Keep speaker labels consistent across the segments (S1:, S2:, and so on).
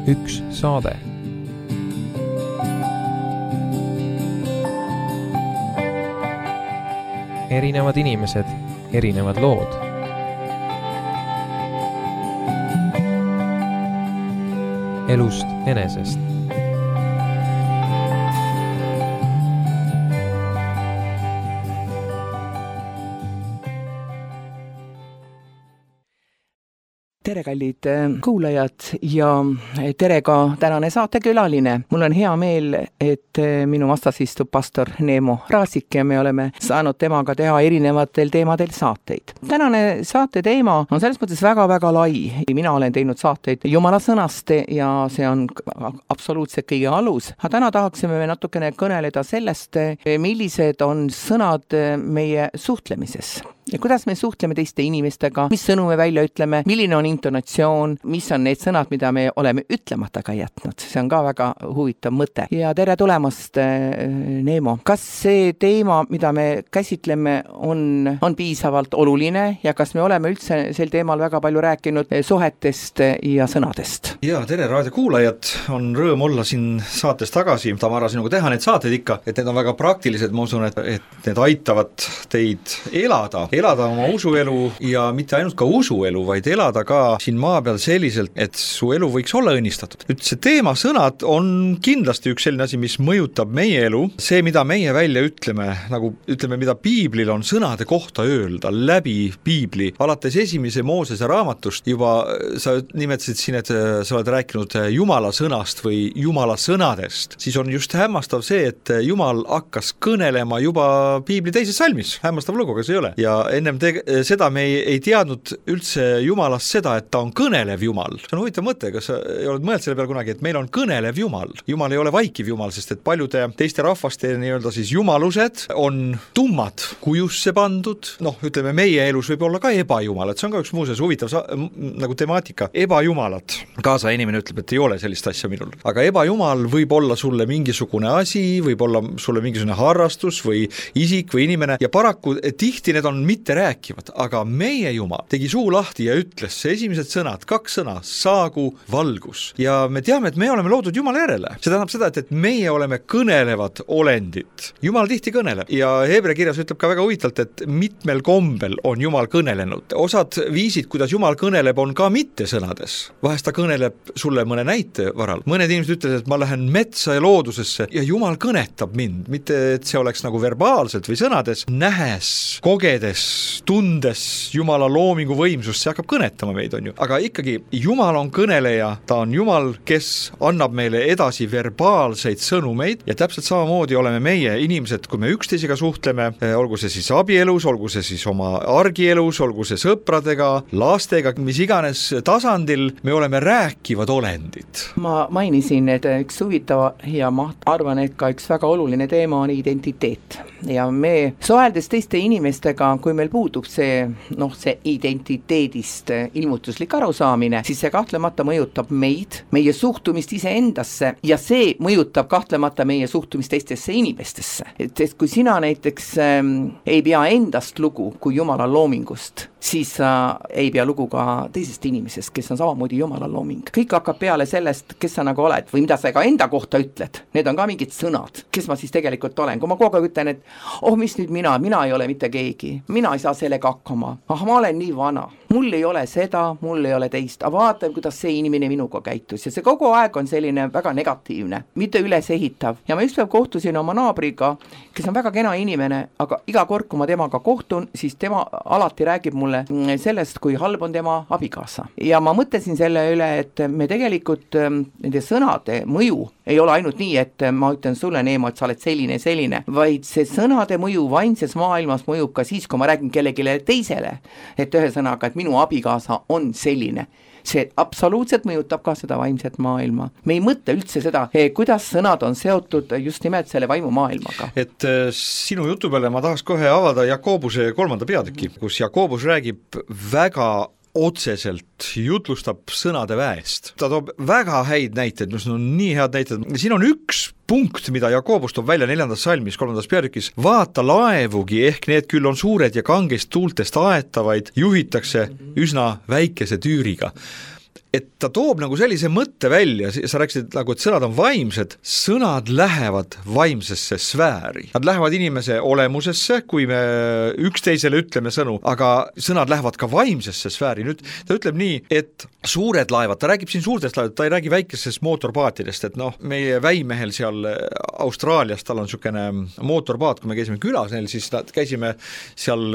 S1: üks saade. Erinevad inimesed, erinevad lood. Elust enesest.
S2: Tere, kallid kuulajad ja tere ka tänane saatekülaline. Mul on hea meel, et minu vastas istub pastor Neemo Raasik ja me oleme saanud temaga teha erinevatel teemadel saateid. Tänane saate teema on selles mõttes väga-väga lai. Mina olen teinud saateid Jumala sõnast ja see on absoluutselt kõige alus. Aga täna tahaksime natukene kõneleda sellest, millised on sõnad meie suhtlemises. Ja kuidas me suhtleme teiste inimestega, mis sõnu me välja ütleme, milline on intonatsioon, mis on need sõnad, mida me oleme ütlemata ka jätnud. See on ka väga huvitav mõte. Ja tere tulemast, Neemo. Kas see teema, mida me käsitleme, on piisavalt oluline ja kas me oleme üldse sel teemal väga palju rääkinud suhetest ja sõnadest?
S3: Ja tere raadiokuulajad, on rõõm olla siin saates tagasi. Tamara, sinuga teha need saated ikka, et need on väga praktilised, ma usun, et need aitavad teid elada oma usuelu ja mitte ainult ka usuelu, vaid elada ka siin maa peal selliselt, et su elu võiks olla õnnistatud. Nüüd see teema sõnad on kindlasti üks selline asi, mis mõjutab meie elu. See, mida meie välja ütleme, nagu ütleme, mida piiblil on sõnade kohta öelda läbi piibli, alates esimese Moosese raamatust, juba sa nimetasid siin, et sa oled rääkinud Jumala sõnast või Jumala sõnadest, siis on just hämmastav see, et Jumal hakkas kõnelema juba piibli teises salmis. Hämmastav lugu, kas ei ole? Ja ennem seda me ei teadnud üldse Jumalast seda, et ta on kõnelev Jumal. See on huvitav mõte, kas sa ei oled mõelnud selle peale kunagi, et meil on kõnelev Jumal. Jumal ei ole vaikiv Jumal, sest et paljude teiste rahvaste nii-öelda siis jumalused on tummad kujusse pandud. Ütleme, meie elus võib olla ka ebajumalad. See on ka üks muuseas huvitav nagu temaatika. Ebajumalad. Kaasa inimene ütleb, et ei ole sellist asja minul. Aga ebajumal võib olla sulle mingisugune asi, võib olla sulle mingisugune harrastus või isik või inimene ja paraku tihti need on mitte rääkivad, aga meie Jumal tegi suu lahti ja ütles esimesed sõnad, 2 sõna, saagu valgus. Ja me teame, et me oleme loodud Jumala järele. See tähendab seda, et meie oleme kõnelevad olendid. Jumal tihti kõneleb ja Hebre kirjas ütleb ka väga huvitalt, et mitmel kombel on Jumal kõnelenud. Osad viisid, kuidas Jumal kõneleb, on ka mitte sõnades. Vahest ta kõneleb sulle mõne näite varal. Mõned inimesed ütlevad, et ma lähen metsa ja loodusesse ja Jumal kõnetab mind. Mitte, et see oleks nagu verbaalselt või sõnades, nähes, kogedes, tundes Jumala loomingu võimsust, see hakkab kõnetama meid, on ju. Aga ikkagi Jumal on kõneleja, ta on Jumal, kes annab meile edasi verbaalseid sõnumeid ja täpselt samamoodi oleme meie inimesed, kui me üksteisega suhtleme, olgu see siis abielus, olgu see siis oma argielus, olgu see sõpradega, lastega, mis iganes tasandil, me oleme rääkivad olendid.
S2: Ma mainisin, et üks huvitav ja ma arvan, et ka üks väga oluline teema on identiteet. Ja me suheldes teiste inimestega, kui meil puudub see identiteedist ilmutuslik arusaamine, siis see kahtlemata mõjutab meid, meie suhtumist iseendasse ja see mõjutab kahtlemata meie suhtumist teistesse inimestesse. Et kui sina näiteks ei pea endast lugu kui Jumala loomingust, siis sa ei pea lugu ka teisest inimesest, kes on samamoodi Jumala looming. Kõik hakkab peale sellest, kes sa nagu oled või mida sa ka enda kohta ütled. Need on ka mingid sõnad, kes ma siis tegelikult olen. Kui ma kogu aeg ütlen, et mis nüüd mina ei ole mitte keegi, mina ei saa sellega hakkama, ma olen nii vana, mul ei ole seda, mul ei ole teist, aga vaatan, kuidas see inimene minuga käitus ja see kogu aeg on selline väga negatiivne, mitte üles ehitav. Ja ma ükspäev kohtusin oma naabriga, kes on väga kena inimene, aga iga kord, kui ma temaga kohtun, siis tema alati räägib mulle sellest, kui halb on tema abikaasa. Ja ma mõtlesin selle üle, et me tegelikult nende sõnade mõju ei ole ainult nii, et ma ütlen sulle, Neemo, et sa oled selline, vaid see sõnade mõju vaimses maailmas mõjub ka siis, kui ma räägin kellelegi teisele, et ühesõnaga, et minu abikaasa on selline. See absoluutselt mõjutab ka seda vaimset maailma. Me ei mõtle üldse seda, kuidas sõnad on seotud just nimelt selle vaimu maailmaga.
S3: Et sinu jutu peale ma tahaks kohe avada Jakobuse 3. peatüki, kus Jakobus räägib väga otseselt, jutlustab sõnade väest. Ta toob väga häid näiteid, mis on nii head näited. Siin on üks punkt, mida Jakobus toob välja 4. salmis 3. peatükis. Vaata laevugi, ehk need küll on suured ja kangest tuultest aetavaid, juhitakse üsna väikese tüüriga. et ta toob nagu sellise mõtte välja, sa rääkisid nagu, et sõnad on vaimsed, sõnad lähevad vaimsesse sfääri. Nad lähevad inimese olemusesse, kui me üksteisele ütleme sõnu, aga sõnad lähevad ka vaimsesse sfääri. Nüüd ta ütleb nii, et suured laevad, ta räägib siin suurtest laevad, ta ei räägi väikesest mootorpaatidest, et meie väimehel seal Austraalias, tal on niisugune mootorpaat, kui me käisime külas neil, siis käisime seal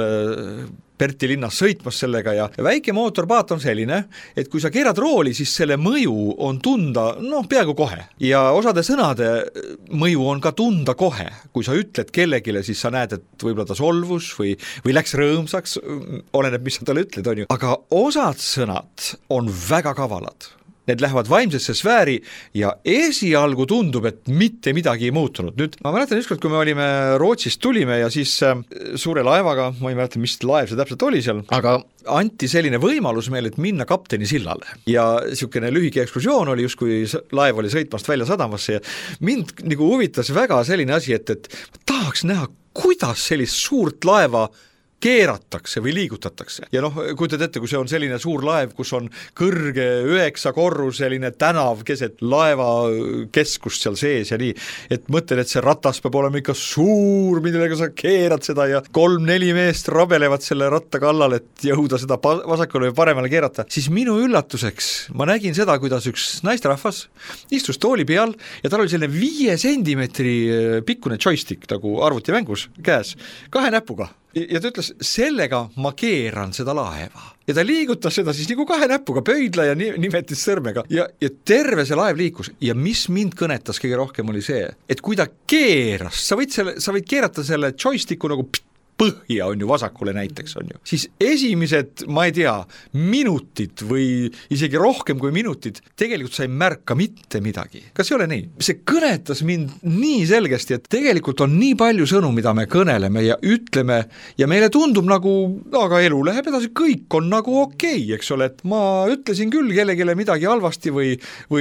S3: Perti linnas sõitmas sellega ja väike mootorpaat on selline, et kui sa keerad rooli, siis selle mõju on tunda peaaegu kohe. Ja osade sõnade mõju on ka tunda kohe. Kui sa ütled kellegile, siis sa näed, et võib-olla ta solvus või läks rõõmsaks, oleneb, mis sa talle ütled, on ju. Aga osad sõnad on väga kavalad. Need lähevad vaimsesse sfääri ja esialgu tundub, et mitte midagi ei muutunud. Nüüd ma mäletan ükskord, kui me olime Rootsist tulime ja siis suure laevaga, ma ei mäleta, mis laev see täpselt oli seal, aga anti selline võimalus meil, et minna kapteni sillale. Ja niisugune lühike ekskursioon oli, just kui laev oli sõitmast välja sadamasse ja mind nagu huvitas väga selline asi, et tahaks näha, kuidas sellist suurt laeva keeratakse või liigutatakse. Ja kujutad ette, kui see on selline suur laev, kus on kõrge 9 korruseline tänav keset laeva keskust seal sees ja nii, et mõtlen, et see ratas peab olema ikka suur, millega sa keerad seda ja 3-4 meest rabelevad selle ratta kallal, et jõuda seda vasakule või paremale keerata. Siis minu üllatuseks ma nägin seda, kuidas üks naisterahvas istus tooli peal ja tal oli selline 5 sentimeetri pikkune joystick nagu arvutimängus käes, 2 näpuga. Ja ta ütles, sellega ma keeran seda laeva. Ja ta liigutas seda siis nagu 2 näpuga, pöidla ja nimetis sõrmega. Ja terve see laev liikus. Ja mis mind kõnetas kõige rohkem oli see, et kui ta keeras, sa võid keerata selle joysticku nagu põhja on ju, vasakule näiteks on ju, siis esimesed, ma ei tea, minutid või isegi rohkem kui minutid, tegelikult sa ei märka mitte midagi. Kas ei ole nii? See kõnetas mind nii selgesti, et tegelikult on nii palju sõnu, mida me kõneleme ja ütleme ja meile tundub nagu, aga elu läheb edasi, kõik on nagu okei, eks ole, et ma ütlesin küll kellegile midagi halvasti või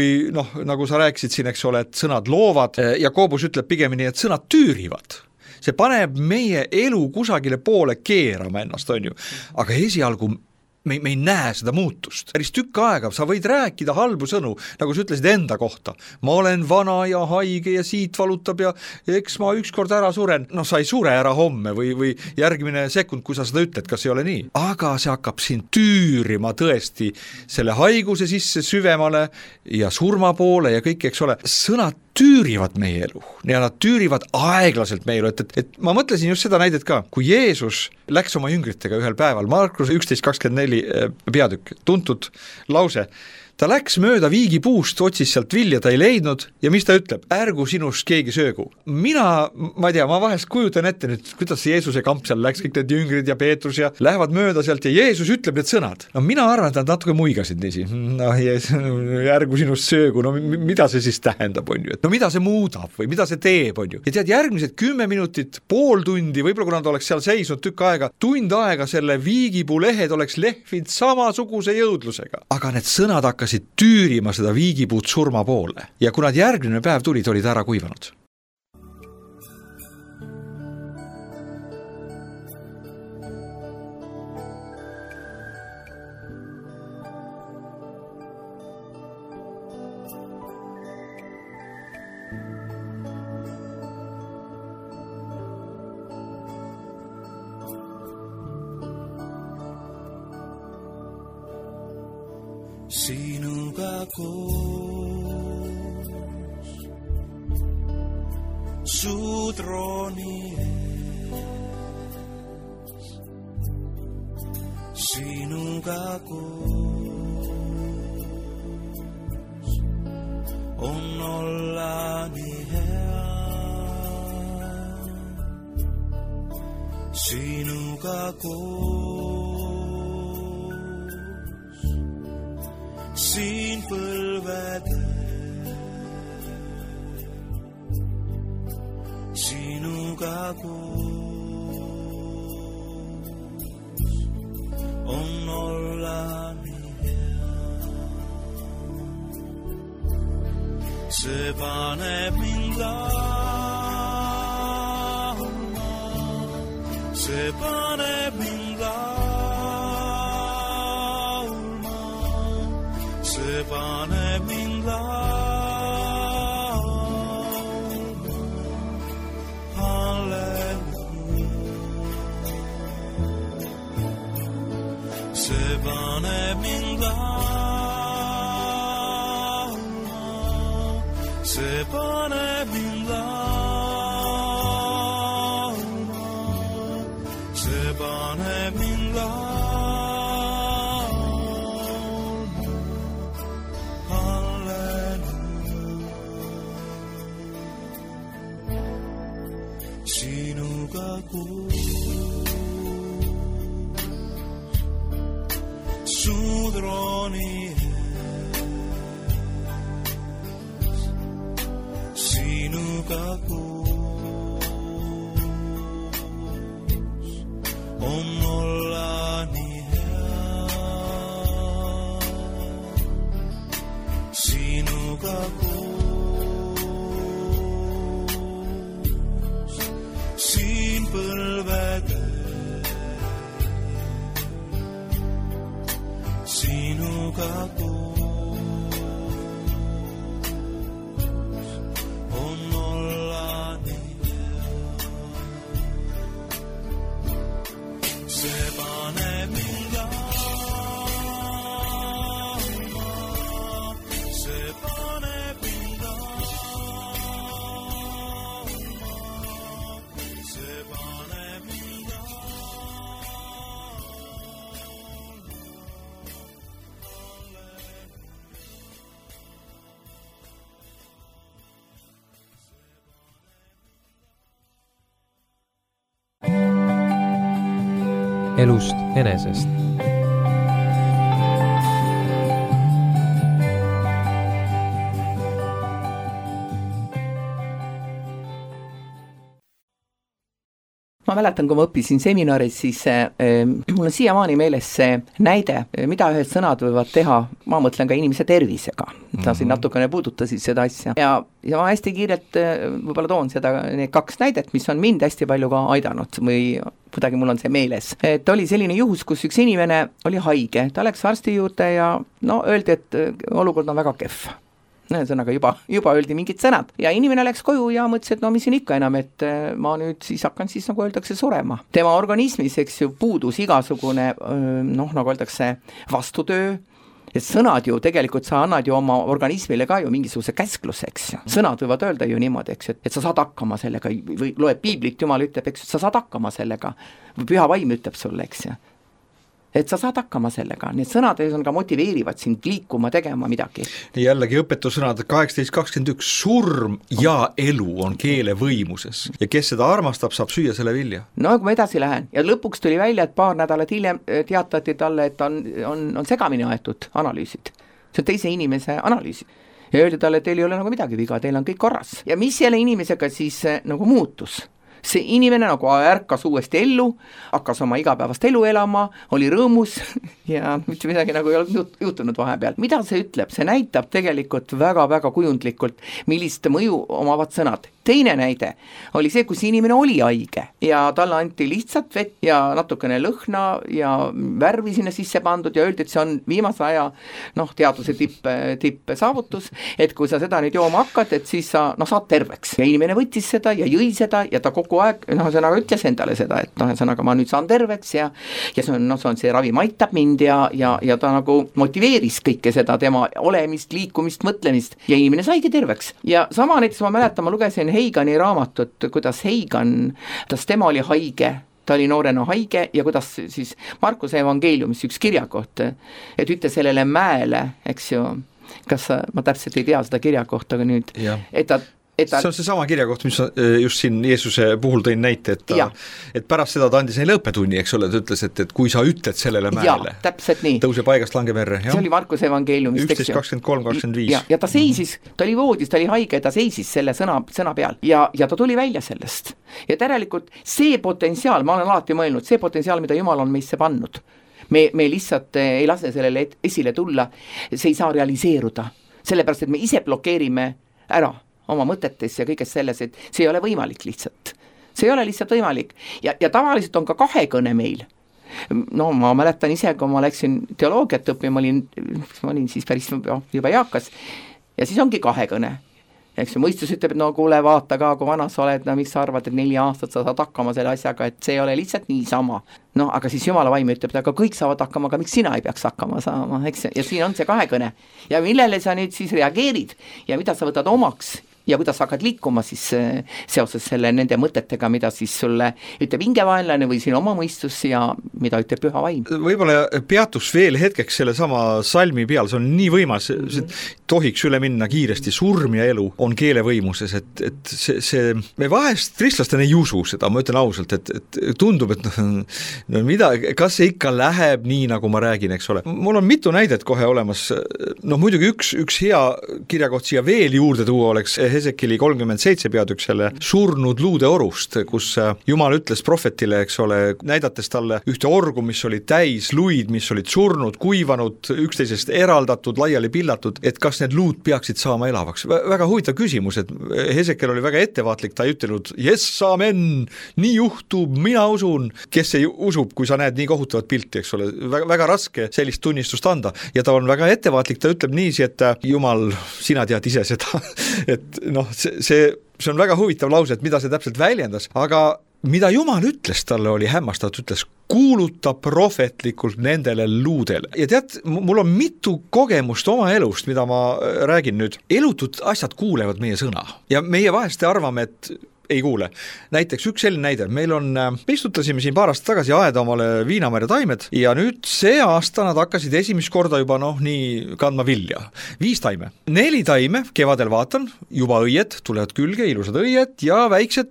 S3: nagu sa rääkisid siin, eks ole, et sõnad loovad ja Koobus ütleb pigemini, et sõnad tüürivad. See paneb meie elu kusagile poole keerama ennast, on ju. Aga esialgu me ei näe seda muutust. Päris tükk aega sa võid rääkida halbu sõnu, nagu sa ütlesid enda kohta. Ma olen vana ja haige ja siit valutab ja eks ma ükskord ära suren. Sa ei sure ära homme või järgmine sekund, kui sa seda ütled, kas ei ole nii. Aga see hakkab siin tüürima tõesti selle haiguse sisse süvemale ja surma poole ja kõik, eks ole. Sõnad tüürivad meie elu ja nad tüürivad aeglaselt meie elu, et ma mõtlesin just seda näidet ka, kui Jeesus läks oma jüngritega ühel päeval, Markus 11.24 peatükk, tuntud lause, ta läks mööda viigipuust, otsis sealt vilja, ta ei leidnud ja mis ta ütleb? Ärgu sinust keegi söögu. Ma ei tea, ma vahest kujutan ette nüüd, kuidas see Jeesuse kamp seal läks, kõik need jüngrid ja Peetrus ja lähevad mööda sealt ja Jeesus ütleb need sõnad. Mina arvan, et nad natuke muigasid niisi. Ärgu sinust söögu, mida see siis tähendab, on ju? Et mida see muudab või mida see teeb, on ju? Ja tead, järgmised 10 minutit, pool tundi, võib-olla kui nad oleks seal seisnud tükk aega, tund aega selle viigipuu lehed oleks lehvinud samasuguse jõudlusega. Aga need sõnad hakkasid tüürima seda viigipuud surma poole. Ja kui nad järgmine päev tulid, olid ära kuivanud.
S4: Sinuga koos su troni ees, sinuga koos on olla nii hea, sinuga koos siin põlvedel, sinuga koos on olla nii hea. See paneb mind laulma, see paneb mind laulma, see see paneb mind laulma, see paneb mind laulma, see paneb mind laulma. Halleluuja, sinuga koos su trooni ees, sinuga koos on olla nii hea, sinuga koos siin põlvede sinuga koos on olla nii hea. See paneb mind laulma, see paneb mind laulma, see paneb mind
S1: elust enesest.
S2: Ma mäletan, kui ma õppisin seminaris, siis mul on siiamaani meeles see näide, mida ühed sõnad võivad teha, ma mõtlen ka inimese tervisega. Ta siin natukene puudutasid seda asja. Ja ma hästi kiirelt võib-olla toon need 2 näidet, mis on mind hästi palju ka aidanud või kuidagi mul on see meeles. Et oli selline juhus, kus üks inimene oli haige, ta läks arsti juurde ja öeldi, et olukord on väga kehv. Ühesõnaga juba öeldi mingid sõnad ja inimene läks koju ja mõtles, et no mis siin ikka enam, et ma nüüd siis hakkan siis nagu öeldakse surema. Tema organismis, eks ju, puudus igasugune nagu öeldakse vastutöö, et sõnad ju tegelikult sa annad ju oma organismile ka ju mingisuguse käskluse, eks ju. Sõnad võivad öelda ju niimoodi, eks ju, et sa saad hakkama sellega või loeb piiblit, Jumal ütleb, eks ju, sa saad hakkama sellega või püha vaim ütleb sulle, eks ju. Et sa saad hakkama sellega, need sõnad on ka motiveerivad sind liikuma, tegema midagi.
S3: Jällegi õpetussõnad 18.21, surm ja elu on keele võimuses ja kes seda armastab, saab süüa selle vilja.
S2: No kui ma edasi lähen ja lõpuks tuli välja, et paar nädalat hiljem teatati talle, et on segamini aetud analüüsid. See on teise inimese analüüsid. Ja öeldi talle, et teil ei ole nagu midagi viga, teil on kõik korras. Ja mis selle inimesega siis nagu muutus? See inimene nagu ärkas uuesti ellu, hakkas oma igapäevast elu elama, oli rõõmus ja mitte midagi nagu ei olnud juhtunud vahepeal. Mida see ütleb? See näitab tegelikult väga-väga kujundlikult, millist mõju omavad sõnad. Teine näide oli see, kus inimene oli haige ja talle anti lihtsalt vett ja natukene lõhna ja värvi sinna sisse pandud ja öeldi, et see on viimase aja teaduse tipp saavutus, et kui sa seda nüüd jooma hakkad, et siis sa saad terveks. Ja inimene võttis seda ja jõi seda ja ta kogu aeg sõnaga ütles endale seda, et sõnaga ma nüüd saan terveks ja see on see ravim aitab mind ja ta nagu motiveeris kõike seda tema olemist, liikumist, mõtlemist ja inimene saigi terveks. Ja sama näiteks ma mäletan, ma lugesin Heigani raamatut, kuidas tema oli haige, ta oli noorena haige ja kuidas siis Markuse evangeeliumis üks kirjakoht, et ütle sellele mäele, eks ju, ma täpselt ei tea seda kirjakohta, aga nüüd,
S3: see on see sama kirjakoht, mis just siin Jeesuse puhul tõin näite, et pärast seda ta andis neile õppetunni, eks ole, ta ütles, et kui sa ütled sellele mäele, tõuse paigast lange merre.
S2: See oli Markuse evangeeliumist
S3: 11.23.25.
S2: Ja ta seisis, ta oli voodis, ta oli haige, ta seisis selle sõna peal ja ta tuli välja sellest. Ja tegelikult see potentsiaal, ma olen alati mõelnud, see potentsiaal, mida Jumal on meisse pannud, me lihtsalt ei lase sellele esile tulla, see ei saa realiseeruda, sellepärast, et me ise blokeerime ära oma mõtetes ja kõiges selles, et see ei ole võimalik lihtsalt. See ei ole lihtsalt võimalik. Ja tavaliselt on ka kahekõne meil. Ma mäletan ise, kui ma läksin teoloogiat õppima, ma olin siis päris juba eakas ja siis ongi kahekõne. eks ju, mõistus ütleb, et no kuule, vaata ka, kui vana sa oled, no miks sa arvad, et 4 aastat sa saad hakkama selle asjaga, et see ei ole lihtsalt niisama. No aga siis Jumala vaim ütleb, aga kõik saavad hakkama, aga miks sina ei peaks hakkama saama, eks, ja siin on see kahekõne. Ja millele sa nüüd siis reageerid ja mida sa võtad omaks ja kuidas hakkad liikuma siis seoses selle nende mõtetega, mida siis sulle ütleb hingevaenlane või sinu oma mõistus ja mida ütleb püha vaim.
S3: Võib-olla peatus veel hetkeks selle sama salmi peal, see on nii võimas, tohiks üle minna kiiresti, surm ja elu on keele võimuses, et see me vahest kristlastena ei usu seda, ma ütlen ausalt, et tundub, et no mida, kas see ikka läheb nii, nagu ma räägin, eks ole. Mul on mitu näidet kohe olemas, noh muidugi üks hea kirjakoht siia veel juurde tuua oleks Hesekeli 37 peatükk selle surnud luude orust, kus Jumal ütles prohvetile, eks ole, näidates talle ühte orgu, mis oli täis luid, mis olid surnud, kuivanud, üksteisest eraldatud, laiali pillatud, et kas need luud peaksid saama elavaks. Väga huvitav küsimus, et Hesekel oli väga ettevaatlik, ta ei ütelnud, jess, amen, nii juhtub, mina usun, kes ei usub, kui sa näed nii kohutavat pilti, eks ole, väga raske sellist tunnistust anda ja ta on väga ettevaatlik, ta ütleb niiviisi, et Jumal, sina tead ise seda, et noh, see on väga huvitav lause, et mida see täpselt väljendas, aga mida Jumal ütles talle oli hämmastavat, ütles kuuluta prohvetlikult nendele luudele. Ja tead, mul on mitu kogemust oma elust, mida ma räägin nüüd. Elutud asjad kuulevad meie sõna ja meie vahest arvame, et ei kuule. Näiteks üks selline näide, me istutasime siin paar aastat tagasi aeda omale viinamarja taimed ja nüüd see aasta nad hakkasid esimest korda juba nii kandma vilja. 5 taime. 4 taime, kevadel vaatan, juba õied, tulevad külge, ilusad õied ja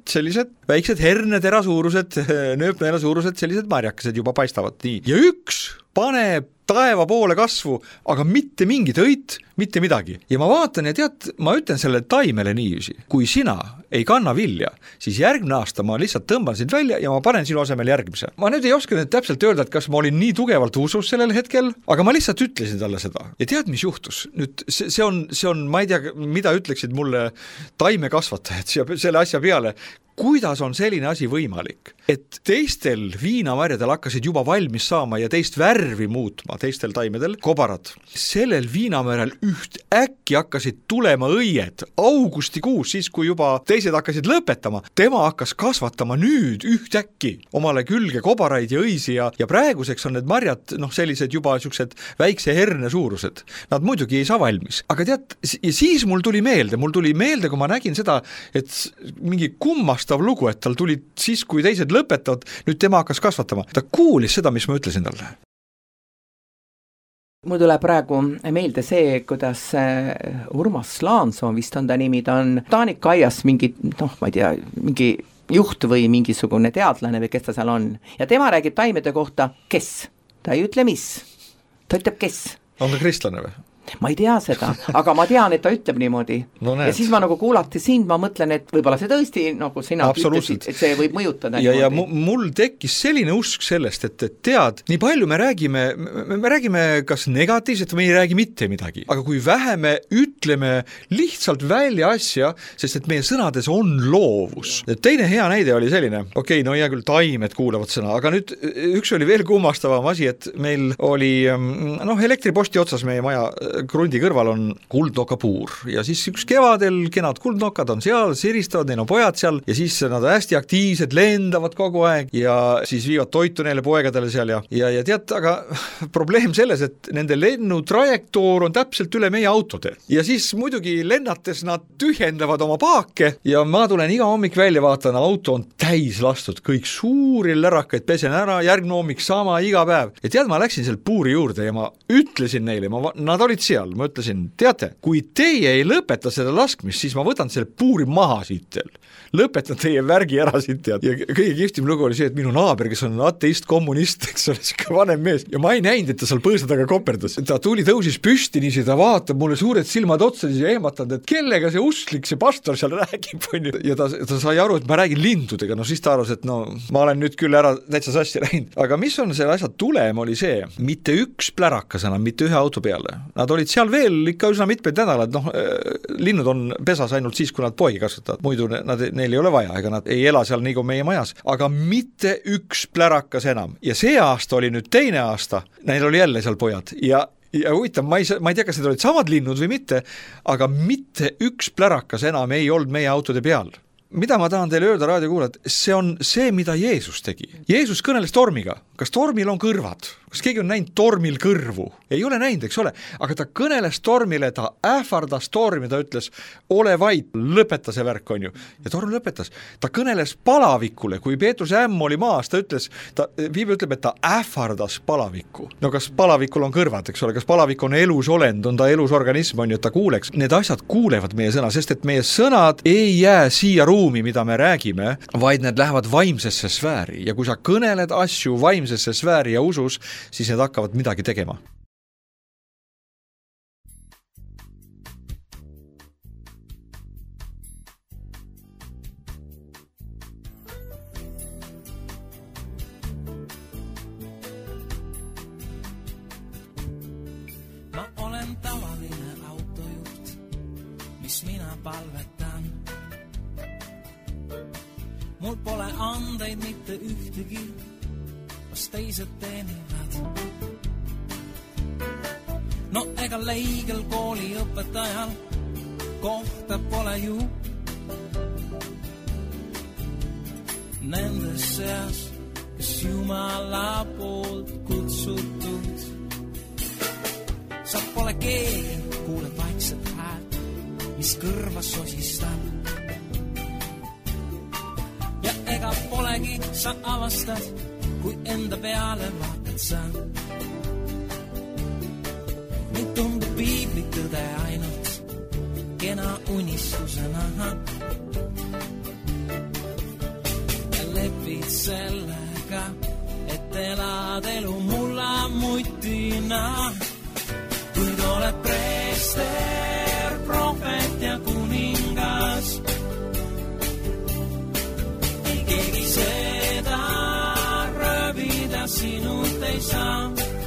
S3: väiksed hernetera suurused, nööpneera suurused, sellised marjakesed juba paistavad. Nii. Ja üks paneb taeva poole kasvu, aga mitte mingit õit, mitte midagi. Ja ma vaatan ja tead, ma ütlen selle taimele niiviisi, kui sina ei kanna vilja, siis järgmine aasta ma lihtsalt tõmban sind välja ja ma panen sinu asemel järgmise. Ma nüüd ei oska nüüd täpselt öelda, et kas ma olin nii tugevalt usus sellel hetkel, aga ma lihtsalt ütlesin talle seda. Ja tead, mis juhtus? Nüüd see on, ma ei tea, mida ütleksid mulle taimekasvatajad selle asja peale, kuidas on selline asi võimalik, et teistel viinamarjadel hakkasid juba valmis saama ja teist värvi muutma, teistel taimedel kobarad. Sellel viinamarjal äkki hakkasid tulema õied augustikuus, siis kui juba teised hakkasid lõpetama. Tema hakkas kasvatama nüüd äkki omale külge kobaraid ja õisi ja praeguseks on need marjad sellised juba siuksed väikse herne suurused. Nad muidugi ei saa valmis. Aga tead, ja siis mul tuli meelde, kui ma nägin seda, et mingi kummastav lugu, et tal tuli siis, kui teised lõpetavad, nüüd tema hakkas kasvatama. Ta kuulis seda, mis ma ütlesin talle.
S2: Mul tuleb praegu meelde see, kuidas Urmas Laanson vist on ta nimi, ta on Taanika aias mingi, ma ei tea, mingi juht või mingisugune teadlane või kes ta seal on. Ja tema räägib taimede kohta, kes. Ta ei ütle mis. Ta ütleb, kes.
S3: On ta kristlane või?
S2: Ma ei tea seda, aga ma tean, et ta ütleb niimoodi.
S3: No,
S2: ja siis ma kuulati sind, ma mõtlen, et võib-olla see tõesti, nagu sina ütlesid, et see võib mõjutada.
S3: Ja mul tekkis selline usk sellest, et tead, nii palju me räägime kas negatiivselt või me ei räägi mitte midagi. Aga kui vähe me ütleme lihtsalt välja asja, sest et meie sõnades on loovus. Teine hea näide oli selline, no hea küll taimed kuulavad sõna, aga nüüd üks oli veel kummastavam asi, et meil oli elektriposti otsas meie maja krundi kõrval on kuldnokapuur ja siis üks kevadel kenad kuldnokad on seal, siristavad, neil on pojad seal ja siis nad hästi aktiivsed, lendavad kogu aeg ja siis viivad toitu neile poegadele seal ja tead, aga probleem selles, et nende lennutrajektoor on täpselt üle meie autode ja siis muidugi lennates nad tühjendavad oma paake ja ma tulen iga hommik välja, vaatan, auto on täis lastud, kõik suuri lärakaid pesen ära, järgmine hommik sama iga päev ja tead, ma läksin seal puuri juurde ja ma ütlesin neile, nad olid seal, ma ütlesin, teate, kui teie ei lõpeta seda laskmist, siis ma võtan selle puuri maha siit teil. Lõpetan teie värgi ära siit ja kõige kihvtim lugu oli see, et minu naaber, kes on ateist, kommunist, eks ole, siuke vanem mees ja ma ei näinud, et ta seal põõsa taga koperdas. Ta tõusis püsti niisi, ta vaatab mulle suured silmad otsa ja ehmatanud, et kellega see usklik, see pastor seal räägib ja ta sai aru, et ma räägin lindudega, siis ta arvas, et ma olen nüüd küll ära täitsa sassi läinud. Aga mis on selle asja tulem oli see, mitte üks plärakas enam, mitte ühe auto peale. Nad olid seal veel ikka üsna mitmeid nädalad, linnud on pesas ainult siis, kui nad poegi kasvatavad, muidu neil ei ole vaja, ega nad ei ela seal nii kui meie majas, aga mitte üks plärakas enam. Ja see aasta oli nüüd teine aasta, neil oli jälle seal pojad ja ja huvitav, ma ei tea, kas need olid samad linnud või mitte, aga mitte üks plärakas enam ei olnud meie autode peal. Mida ma tahan teile öelda, raadiokuulajad, see on see, mida Jeesus tegi. Jeesus kõneles tormiga. Kas tormil on kõrvad? Kas keegi on näinud tormil kõrvu? Ei ole näinud, eks ole. Aga ta kõneles tormile, ta ähvardas tormi, ta ütles, ole vait, lõpeta see värk, on ju. Ja torm lõpetas. Ta kõneles palavikule, kui Peetruse ämm oli maas, ta ütles, Piibel ütleb, et ta ähvardas palavikku. No kas palavikul on kõrvad, eks ole, kas palavik on elus olend, on ta elus organism, on ju, et ta kuuleks. Need asjad kuulevad meie sõna, sest et meie sõnad ei jää siia ruumi, mida me räägime, vaid need lähevad vaimsesse sfääri ja kui sa kõneled asju vaimsesse sfääri ja usus, siis need hakkavad midagi tegema.
S4: Ma olen tavaline autojuht, mis mina palvetan. Mul pole andeid mitte ühtegi, kas teised teenivad. No ega leigel kooli õpetajal kohta pole ju. Nendes seas, kes Jumala poolt kutsutud. Sa pole keegi, kuuled vaikset häält, mis kõrva sosistab. Ja ega polegi, sa avastad, kui enda peale vaatad sa. Mind tundub piibli tõde ainult kena unistusena. Ja lepid sellega, et elad elu mulla mutina. Kuid oled preester, profeet ja kuningas. Keegi seda röövida sinult ei saa.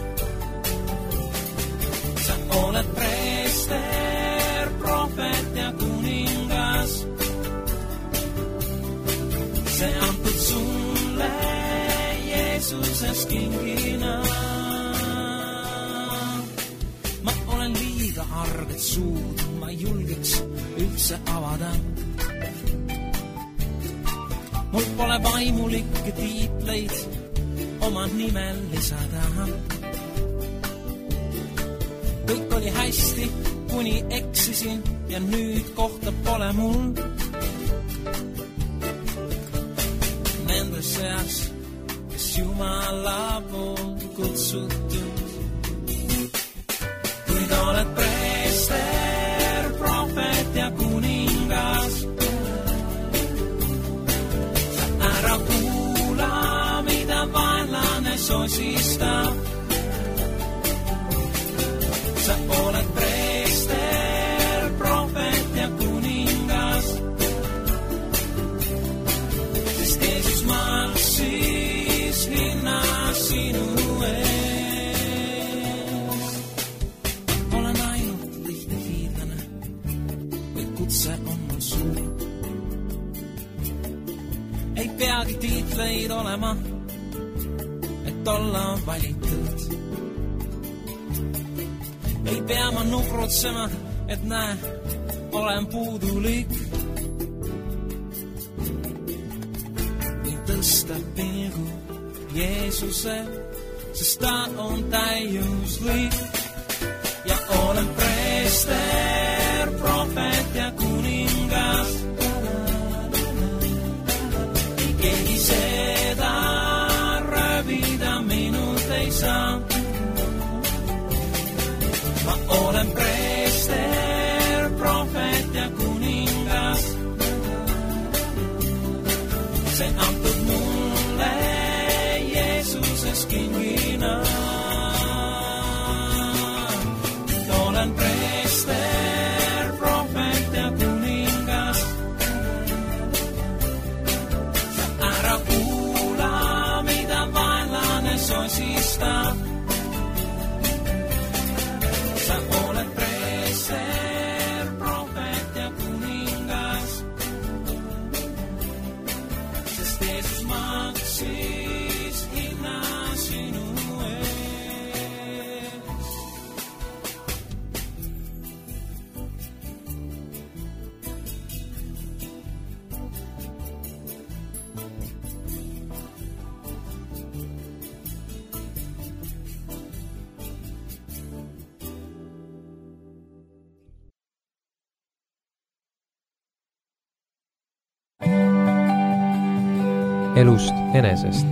S4: Sa oled preester, profeet ja kuningas. See antud sulle Jeesuses kingina. Ma olen liiga arget suud, ma ei julgeks üldse avada. Mul pole vaimulikke tiitleid oma nimel lisada. Kõik oli hästi, kuni eksisin ja nüüd kohta pole mul. Nende seas, kes Jumala poolt kutsutud. Kuid oled preester, profeet ja kuningas. Ära kuula, mida vaenlane sosistab. Sa oled preester, profeet ja kuningas. Sest Jeesus maksis hinna sinu eest. Olen ainult lihtne hiidlane, või kutse on mul suur. Ei peagi tiitleid olema, et olla valitud. Ei pea ma nukrutsema, et näe, olen puudulik. Võin tõsta pilgu Jeesuse, sest ta on täiuslik. Ja olen preester, profeet ja kuningas. Keegi seda röövida minult ei saa. Ma olen preester, profeet ja kuningas. See antud mulle Jeesuses kingina. Olen preester, profeet ja kuningas. Ära kuula, mida vaenlane sosistab. Sa oled preester, profeet ja kuningas. Sest Jeesus maksis hinna sinu eest.
S1: elust enesest.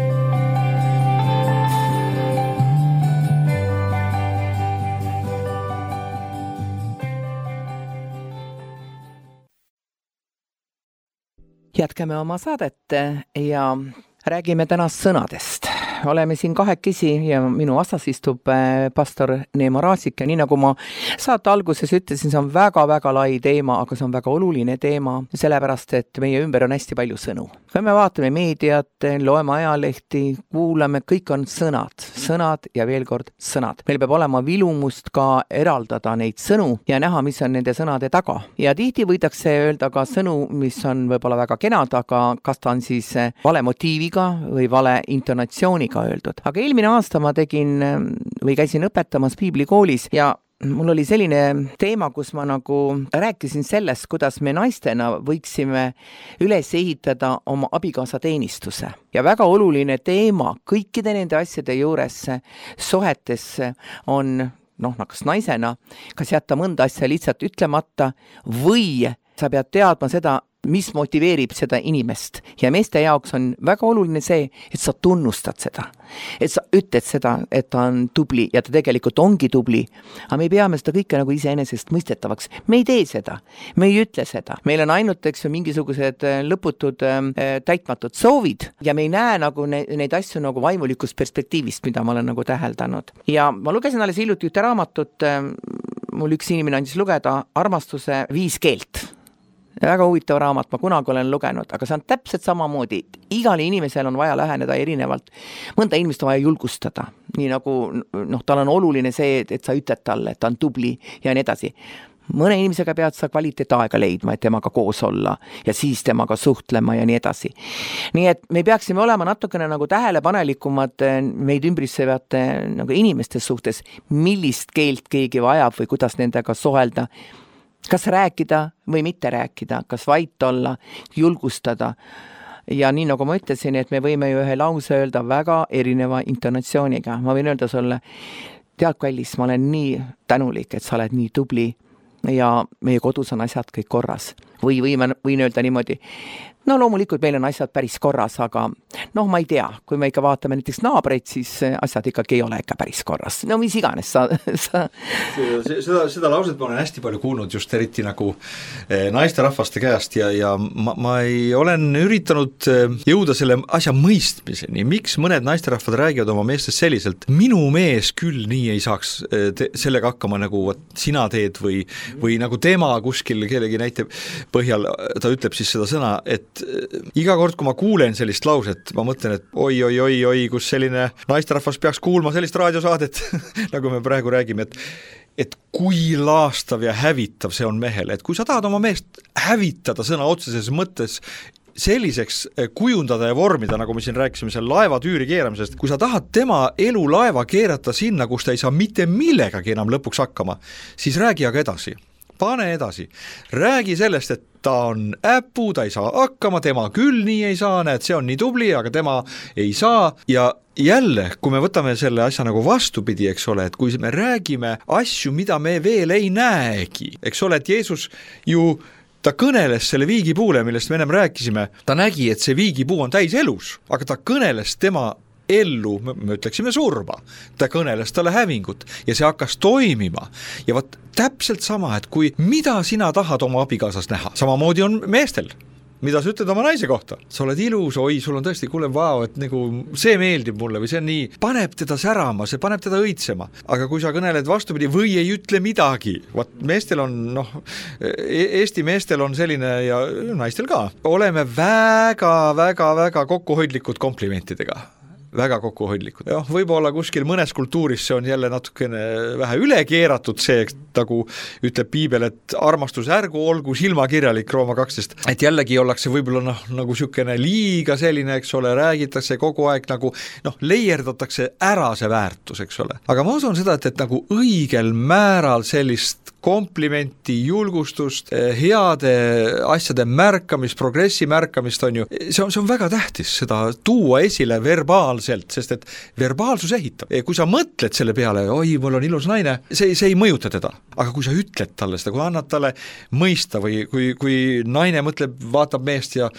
S2: Jätkame oma saadet ja räägime tänast sõnadest. Oleme siin kahekesi ja minu vastas istub pastor Neema Raasik ja nii nagu ma saate alguses ütlesin, see on väga-väga lai teema, aga see on väga oluline teema, sellepärast et meie ümber on hästi palju sõnu. Kui me vaatame meediat, loeme ajalehti, kuulame, kõik on sõnad ja veel kord sõnad. Meil peab olema vilumust ka eraldada neid sõnu ja näha, mis on nende sõnade taga. Ja tihti võidakse öelda ka sõnu, mis on võib-olla väga kenad, aga kas ta on siis vale motiiviga või vale intonatsiooniga öeldud. Aga eelmine aasta ma käisin õpetamas piiblikoolis ja mul oli selline teema, kus ma nagu rääkisin sellest, kuidas me naistena võiksime üles ehitada oma abikaasa teenistuse. Ja väga oluline teema kõikide nende asjade juures suhetes on, kas naisena, kas jätta mõnda asja lihtsalt ütlemata või sa pead teadma seda, mis motiveerib seda inimest. Ja meeste jaoks on väga oluline see, et sa tunnustad seda. Et sa ütled seda, et ta on tubli ja ta tegelikult ongi tubli. Aga me peame seda kõike nagu iseenesest mõistetavaks. Me ei tee seda. Me ei ütle seda. Meil on ainult mingisugused lõputud täitmatud soovid ja me ei näe nagu neid asju nagu vaimulikust perspektiivist, mida ma olen nagu täheldanud. Ja ma lugesin alles hiljuti ühte raamatut, mul üks inimene andis lugeda Armastuse 5 keelt. Väga huvitav raamat, ma kunagi olen lugenud, aga see on täpselt samamoodi. Igale inimesel on vaja läheneda erinevalt. Mõnda inimest on vaja julgustada. Nii nagu tal on oluline see, et sa ütled talle, et ta on tubli ja nii edasi. Mõne inimesega pead sa kvaliteetaega leidma, et temaga koos olla ja siis temaga suhtlema ja nii edasi. Nii et me peaksime olema natukene nagu tähelepanelikumad meid ümbritsevate nagu inimeste suhtes, millist keelt keegi vajab või kuidas nendega suhelda. Kas rääkida või mitte rääkida, kas vait olla, julgustada. Ja nii nagu ma ütlesin, et me võime ju ühe lause öelda väga erineva intonatsiooniga. Ma võin öelda sulle, tead kallis, ma olen nii tänulik, et sa oled nii tubli ja meie kodus on asjad kõik korras. Või võin öelda niimoodi, loomulikult meil on asjad päris korras, aga ma ei tea, kui me ikka vaatame näiteks naabreid, siis asjad ikkagi ei ole ikka päris korras. Mis iganes sa...
S3: Seda lauset ma olen hästi palju kuulnud just eriti nagu naisterahvaste käest ja ma olen üritanud jõuda selle asja mõistmiseni. Miks mõned naisterahvad räägivad oma meestest selliselt, minu mees küll nii ei saaks sellega hakkama nagu sina teed või nagu tema kuskil kellegi näite põhjal, ta ütleb siis seda sõna, et iga kord, kui ma kuulen sellist lauset, ma mõtlen, et oi, kus selline naisterahvas peaks kuulma sellist raadiosaadet, nagu me praegu räägime, et kui laastav ja hävitav see on mehele, et kui sa tahad oma meest hävitada sõna otseses mõttes, selliseks kujundada ja vormida, nagu me siin rääkisime seal laevatüüri keeramisest, kui sa tahad tema elu laeva keerata sinna, kus ta ei saa mitte millegagi enam lõpuks hakkama, siis räägi aga edasi. Pane edasi. Räägi sellest, et ta on äppu, ta ei saa hakkama, tema küll nii ei saa, näed, see on nii tubli, aga tema ei saa ja jälle, kui me võtame selle asja nagu vastupidi, eks ole, et kui me räägime asju, mida me veel ei näegi, eks ole, et Jeesus ju ta kõneles selle viigipuule, millest me ennem rääkisime, ta nägi, et see viigipuu on täis elus, aga ta kõneles tema ellu, me ütleksime surma, ta kõneles talle hävingut ja see hakkas toimima ja võt täpselt sama, et kui mida sina tahad oma abikaasas näha, samamoodi on meestel, mida sa ütled oma naise kohta, sa oled ilus, oi, sul on tõesti, kuule, vau, et nagu see meeldib mulle või see on nii, paneb teda särama, see paneb teda õitsema, aga kui sa kõneled vastupidi või ei ütle midagi, meestel on, Eesti meestel on selline ja naistel ka, oleme väga kokkuhoidlikud komplimentidega. Väga kokkuhoidlikud. Võib-olla kuskil mõnes kultuuris see on jälle natukene vähe üle keeratud see, nagu ütleb piibel, et armastus ärgu olgu silmakirjalik Rooma 12. Et jällegi ollakse võib-olla nagu sükene liiga selline, eks ole, räägitakse kogu aeg nagu, leierdatakse ära see väärtus, eks ole. Aga ma usun seda, et nagu õigel määral sellist komplimenti, julgustust, heade asjade märkamist, progressi märkamist on ju, see on väga tähtis seda tuua esile verbaalselt, sest et verbaalsus ehitab. Kui sa mõtled selle peale, oi, mul on ilus naine, see ei mõjuta teda, aga kui sa ütled talle seda, kui annad talle mõista või kui naine mõtleb, vaatab meest ja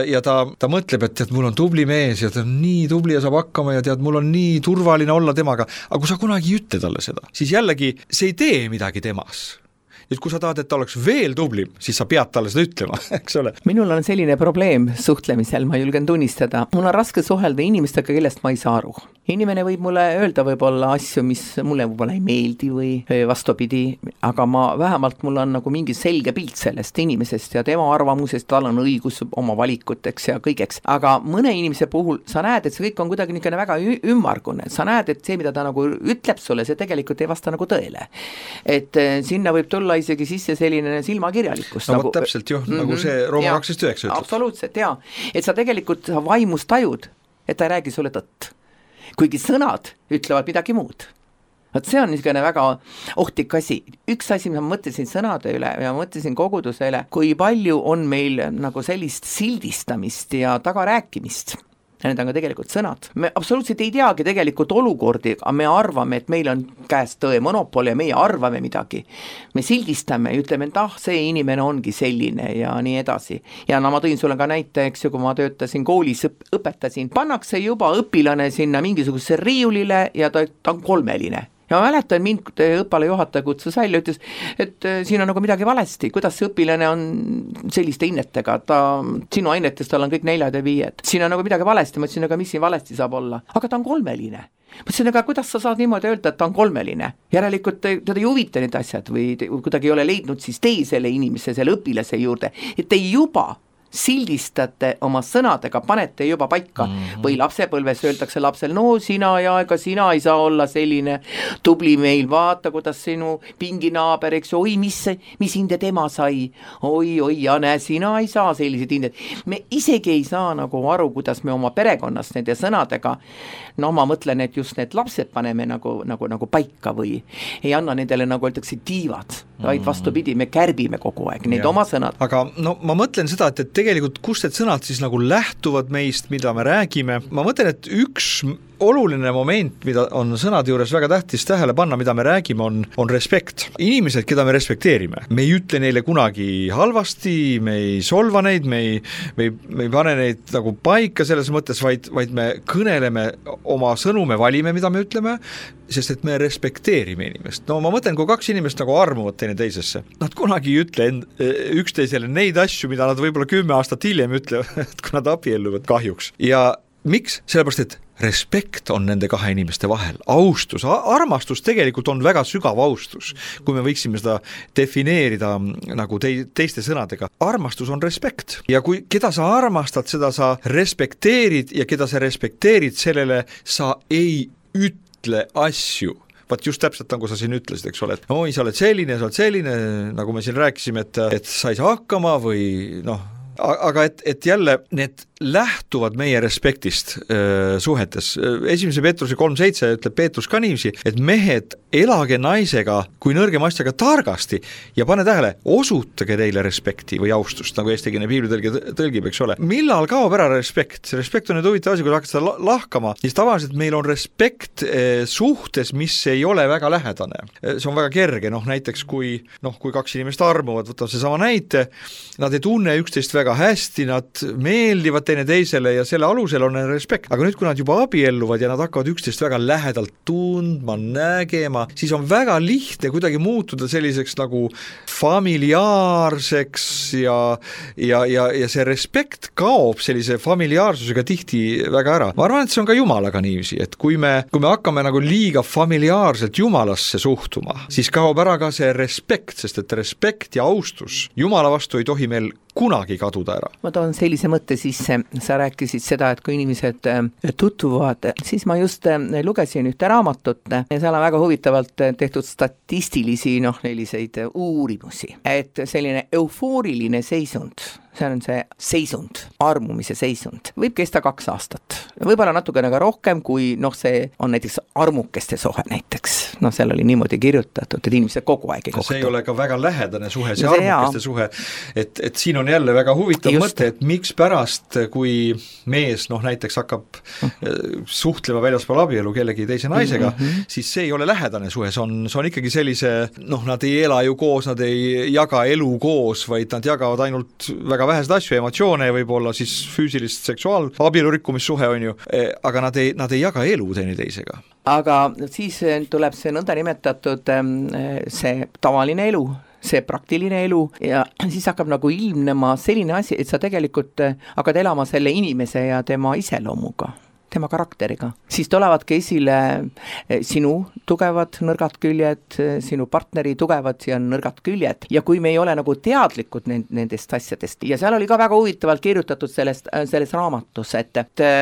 S3: ta mõtleb, et tead, mul on tubli mees ja ta on nii tubli ja saab hakkama ja tead, mul on nii turvaline olla temaga, aga kui sa kunagi ei ütle talle seda, siis jällegi see ei tee midagi temas. Et kui sa tahad, et ta oleks veel tublim, siis sa pead talle seda ütlema, eks ole.
S2: Minul on selline probleem suhtlemisel, ma julgen tunnistada. Mul on raske suhelda inimestega, kellest ma ei saa aru. Inimene võib mulle öelda võib-olla asju, mis mulle võib-olla ei meeldi või vastupidi, aga vähemalt mul on nagu mingi selge pilt sellest inimesest ja tema arvamusest, tal on õigus oma valikuteks ja kõigeks. Aga mõne inimese puhul sa näed, et see kõik on kuidagi niisugune väga ümmargune. Sa näed, et see, mida ta nagu ütleb sulle, see tegelikult ei vasta nagu tõele. Et sinna võib tulla isegi sisse selline silmakirjalikkus.
S3: No nagu, täpselt ju, nagu see Rooma 12.9 ütleb.
S2: Absoluutselt, jaa. Et sa tegelikult vaimus tajud, et ta ei räägi sulle tõtt. Kuigi sõnad ütlevad midagi muud. Vot see on niisugune väga ohtlik asi. Üks asi, ma mõtlesin sõnade üle ja mõtlesin koguduse üle, kui palju on meil nagu sellist sildistamist ja tagarääkimist. Ja need on ka tegelikult sõnad. Me absoluutselt ei teagi tegelikult olukordi, aga me arvame, et meil on käes tõe monopol ja meie arvame midagi. Me sildistame ja ütleme, et see inimene ongi selline ja nii edasi. Ja ma tõin sulle ka näite, eks ju, kui ma töötasin koolis, õpetasin, pannakse juba õpilane sinna mingisuguse riiulile ja ta on kolmeline. Ja ma mäletan, mind õppale juhataja kutsus välja, ütles, et siin on nagu midagi valesti, kuidas see õpilane on selliste hinnetega, sinu ainetes tal on kõik 4 ja 5, siin on nagu midagi valesti, ma ütlesin, aga mis siin valesti saab olla, aga ta on kolmeline. Ma ütlesin, aga kuidas sa saad niimoodi öelda, et ta on kolmeline? Järelikult teda ei huvita need asjad või kuidagi ei ole leidnud siis tee selle inimese, selle õpilase juurde, et te juba sildistate oma sõnadega, panete juba paika või lapsepõlves öeldakse lapsel, no sina ja ega sina ei saa olla selline tubli meil, vaata kuidas sinu pinginaaber, eks, oi mis hinde tema sai, oi ja näe, sina ei saa sellised hinded. Me isegi ei saa nagu aru, kuidas me oma perekonnas nende sõnadega, no ma mõtlen, et just need lapsed paneme nagu paika või ei anna nendele nagu öeldakse tiivad, vaid vastupidi, me kärbime kogu aeg need oma sõnad.
S3: Aga no ma mõtlen seda, et tegelikult kust need sõnad siis nagu lähtuvad meist, mida me räägime. Ma mõtlen, et üks oluline moment, mida on sõnade juures väga tähtis tähele panna, mida me räägime, on respekt. Inimesed, keda me respekteerime, me ei ütle neile kunagi halvasti, me ei solva neid, me ei pane neid nagu paika selles mõttes, vaid me kõneleme oma sõnu, me valime, mida me ütleme, sest et me respekteerime inimest. No ma mõtlen, kui 2 inimest nagu armuvad teine teisesse, nad kunagi ei ütle üksteisele neid asju, mida nad võib-olla 10 aastat hiljem ütlevad, kui nad abielluvad kahjuks. Ja miks? Sellepärast, et respekt on nende 2 inimeste vahel, austus, armastus tegelikult on väga sügav austus, kui me võiksime seda defineerida nagu teiste sõnadega. Armastus on respekt ja kui keda sa armastad, seda sa respekteerid ja keda sa respekteerid, sellele sa ei ütle asju. Vaat just täpselt nagu sa siin ütlesid, eks ole, et oi, sa oled selline, nagu me siin rääkisime, et sa ei saa hakkama või noh, aga et jälle need lähtuvad meie respektist suhetes. 1. Peetruse 3.7 ütleb Peetrus ka niiviisi, et mehed, elage naisega kui nõrgem asjaga targasti ja pane tähele, osutage teile respekti või austust, nagu eestikeelne piiblitõlge tõlgib, eks ole. Millal kaob ära respekt? See respekt on nüüd huvitav asi, kui hakkad seda lahkama, siis tavaliselt meil on respekt suhtes, mis ei ole väga lähedane. See on väga kerge, näiteks kui 2 inimest armuvad, võtame see sama näite, nad ei tunne üksteist väga hästi, nad meeldivad teine teisele ja selle alusel on respekt. Aga nüüd, kui nad juba abielluvad ja nad hakkavad üksteist väga lähedalt tundma, nägema, siis on väga lihtne kuidagi muutuda selliseks nagu familiaarseks ja see respekt kaob sellise familiaarsusega tihti väga ära. Ma arvan, et see on ka Jumalaga niiviisi, et kui me hakkame nagu liiga familiaarselt Jumalasse suhtuma, siis kaob ära ka see respekt, sest et respekt ja austus Jumala vastu ei tohi meil kunagi kaduda ära. Ma toon sellise mõtte sisse, sa rääkisid seda, et kui inimesed tutvuvad, siis ma just lugesin ühte raamatut ja seal on väga huvitavalt tehtud statistilisi selliseid uurimusi, et selline eufooriline seisund,
S2: see on see seisund, armumise seisund. Võib kesta 2 aastat. Võib-olla natukene ka rohkem, kui see on näiteks armukeste suhe näiteks. Seal oli niimoodi kirjutatud, et inimesed kogu aeg ei kohtu.
S3: See ei ole ka väga lähedane suhe, see armukeste suhe. Et siin on jälle väga huvitav mõte, et miks pärast, kui mees näiteks hakkab suhtlema väljaspool abielu kellegi teise naisega, siis see ei ole lähedane suhe, see on ikkagi sellise, nad ei ela ju koos, nad ei jaga elu koos, vaid nad jagavad ainult väga vähesed asju, emotsioone, võib-olla siis füüsilist abielurikkumissuhe on ju, aga nad ei jaga elu teineteisega.
S2: Aga siis tuleb see nõnda nimetatud see tavaline elu, see praktiline elu ja siis hakkab nagu ilmnema selline asi, et sa tegelikult hakkad elama selle inimese ja tema iseloomuga, tema karakteriga. Siis tulevadki esile sinu tugevad nõrgad küljed, sinu partneri tugevad ja nõrgad küljed. Ja kui me ei ole nagu teadlikud nendest asjadest, ja seal oli ka väga huvitavalt kirjutatud selles raamatus, et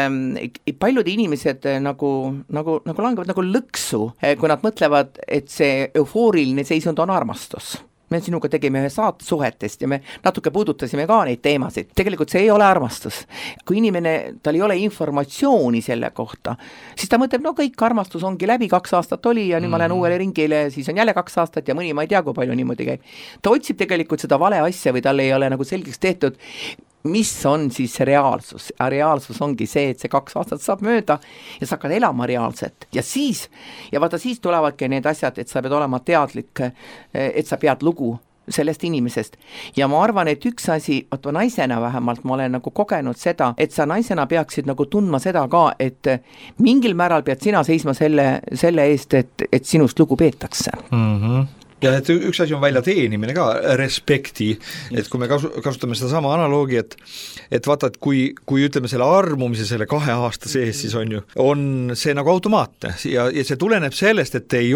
S2: paljud inimesed nagu langevad nagu lõksu, kui nad mõtlevad, et see eufooriline seisund on armastus. Me sinuga tegime ühe saate suhetest ja me natuke puudutasime ka neid teemasid. Tegelikult see ei ole armastus. Kui inimene, tal ei ole informatsiooni selle kohta, siis ta mõtleb, kõik armastus ongi läbi 2 aastat oli ja nüüd ma lähen uuele ringile, siis on jälle 2 aastat ja mõni ma ei tea, kui palju niimoodi käib. Ta otsib tegelikult seda vale asja või tal ei ole nagu selgeks tehtud, mis on siis reaalsus. Ja reaalsus ongi see, et see 2 aastat saab mööda ja sa hakkad elama reaalselt. Ja siis tulevadki need asjad, et sa pead olema teadlik, et sa pead lugu sellest inimesest. Ja ma arvan, et üks asi, naisena vähemalt ma olen nagu kogenud seda, et sa naisena peaksid nagu tundma seda ka, et mingil määral pead sina seisma selle eest, et sinust lugu peetakse.
S3: Ja et üks asi on välja teenimine ka, respekti, et kui me kasutame seda sama analoogi, et vaata, et kui ütleme selle armumise selle 2 aasta sees, siis on see nagu automaatne ja see tuleneb sellest, et te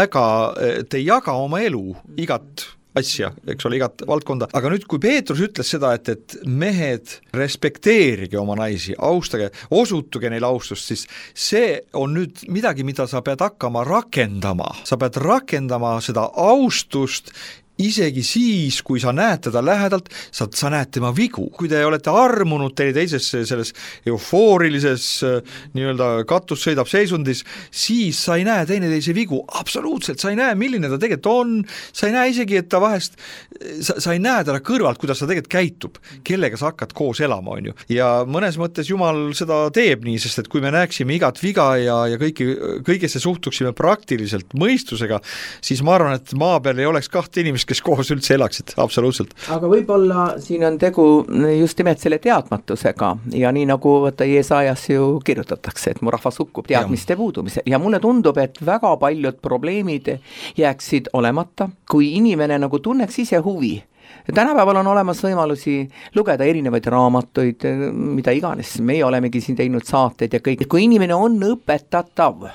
S3: ei jaga oma elu igat asja, eks ole, igat valdkonda. Aga nüüd, kui Peetrus ütles seda, et mehed respekteerige oma naisi, austage, osutuge neile austust, siis see on nüüd midagi, mida sa pead hakkama rakendama. Sa pead rakendama seda austust isegi siis, kui sa näed teda lähedalt, sa näed tema vigu. Kui te olete armunud teile teisesse selles eufoorilises nii-öelda katus sõidab seisundis, siis sa ei näe teineteise vigu. Absoluutselt, sa ei näe, milline ta tegelikult on, sa ei näe isegi, et ta vahest, sa ei näe teda kõrvalt, kuidas ta tegelikult käitub, kellega sa hakkad koos elama, on ju. Ja mõnes mõttes Jumal seda teeb nii, sest et kui me näeksime igat viga ja kõigesse suhtuksime praktiliselt mõistusega, siis ma arvan, et maa peal ei oleks 2 inimest, kes koos üldse elaksid, absoluutselt. Aga
S2: võib-olla siin on tegu just nimelt selle teadmatusega ja nii nagu Jeesajas ju kirjutatakse, et mu rahvas hukkub teadmiste puudumisel ja mulle tundub, et väga paljud probleemid jääksid olemata, kui inimene nagu tunneks ise huvi. Tänapäeval on olemas võimalusi lugeda erinevaid raamatuid, mida iganes, meie olemegi siin teinud saateid ja kõik. Kui inimene on õpetatav,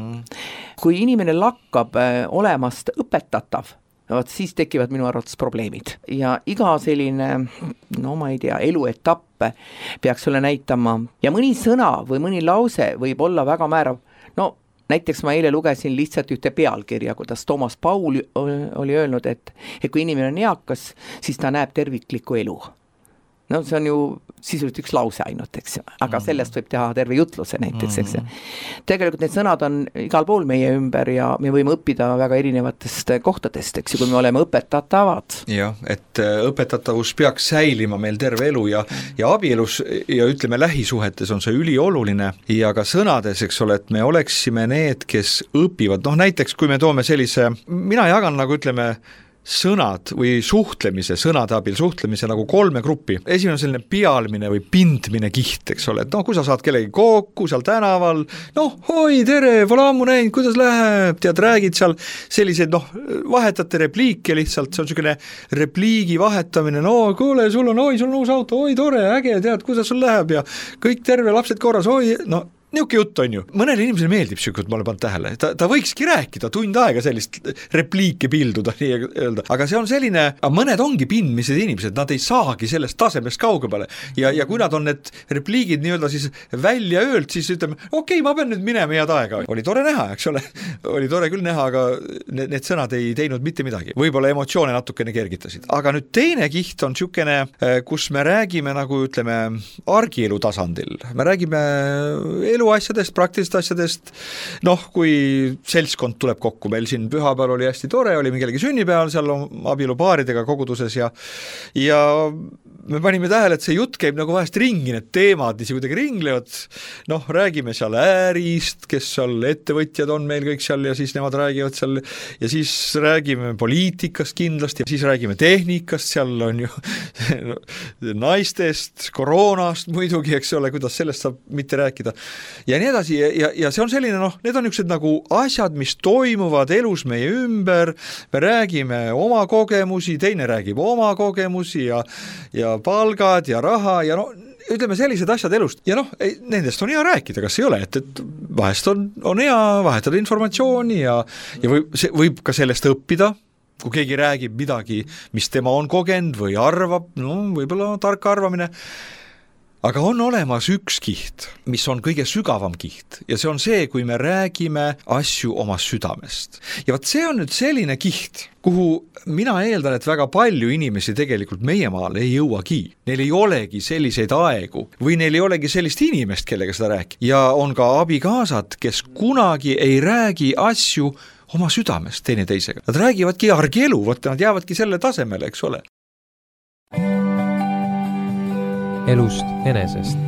S2: kui inimene lakkab olemast õpetatav, siis tekivad minu arvates probleemid. Ja iga selline, ma ei tea, eluetapp peaks sulle näitama ja mõni sõna või mõni lause võib olla väga määrav. Näiteks ma eile lugesin lihtsalt ühte pealkirja, kuidas Toomas Paul oli öelnud, et kui inimene on eakas, siis ta näeb terviklikku elu. See on ju sisuliselt üks lause ainult, eks ju, aga sellest võib teha terve jutluse näiteks, eks ju. Tegelikult need sõnad on igal pool meie ümber ja me võime õppida väga erinevatest kohtadest, eks ju, kui me oleme õpetatavad.
S3: Jah, et õpetatavus peaks säilima meil terve elu ja abielus ja ütleme lähisuhetes on see ülioluline ja ka sõnades, eks ole, et me oleksime need, kes õpivad. Näiteks kui me toome sellise, mina jagan nagu ütleme, sõnad või sõnade abil suhtlemise nagu 3 gruppi. Esimene on selline pealmine või pindmine kiht, eks ole, et kui sa saad kellegi kokku seal tänaval, oi, tere, pole ammu näinud, kuidas läheb, tead, räägid seal selliseid, vahetate repliike lihtsalt, see on selline repliigi vahetamine, kuule, sul on uus auto, oi, tore, äge, tead, kuidas sul läheb ja kõik terve, lapsed korras, oi, niuke jutt on ju, mõnele inimesele meeldib siuke, ma olen pannud tähele, ta võikski rääkida tund aega sellist repliike pilduda, nii öelda, aga see on selline, mõned ongi pindmised inimesed, nad ei saagi sellest tasemest kaugemale ja kui nad on need repliigid nii-öelda siis välja öeld, siis ütleme, okei, ma pean nüüd minema head aega. Oli tore näha, eks ole, oli tore küll näha, aga need sõnad ei teinud mitte midagi. Võib-olla emotsioone natukene kergitasid. Aga nüüd teine kiht on siukene, kus me räägime nagu ütleme argielu tasandil. Me räägime eluasjadest, praktilist asjadest, kui seltskond tuleb kokku, meil siin pühapäeval oli hästi tore, oli kellegi sünnipäeval seal abielupaaridega koguduses ja me panime tähele, et see jutt käib nagu vahest ringi, need teemad isi kuidagi ringlevad, räägime seal äärist, kes seal ettevõtjad on meil kõik seal ja siis nemad räägivad seal ja siis räägime poliitikast kindlasti ja siis räägime tehnikast, seal on ju naistest, koroonast muidugi, eks ole, kuidas sellest saab mitte rääkida ja nii edasi ja see on selline, need on niisugused nagu asjad, mis toimuvad elus meie ümber, me räägime oma kogemusi, teine räägib oma kogemusi ja palgad ja raha ja ütleme sellised asjad elust ja nendest on hea rääkida, kas ei ole, et vahest on hea vahetada informatsiooni ja võib ka sellest õppida, kui keegi räägib midagi, mis tema on kogenud või arvab, võib-olla tark arvamine. Aga on olemas üks kiht, mis on kõige sügavam kiht ja see on see, kui me räägime asju oma südamest. Ja vaat see on nüüd selline kiht, kuhu mina eeldan, et väga palju inimesi tegelikult meie maal ei jõuagi. Neil ei olegi selliseid aegu või neil ei olegi sellist inimest, kellega seda rääkida. Ja on ka abikaasad, kes kunagi ei räägi asju oma südamest teineteisega. Nad räägivadki argielu, nad jäävadki selle tasemele, eks ole.
S1: Elust enesest.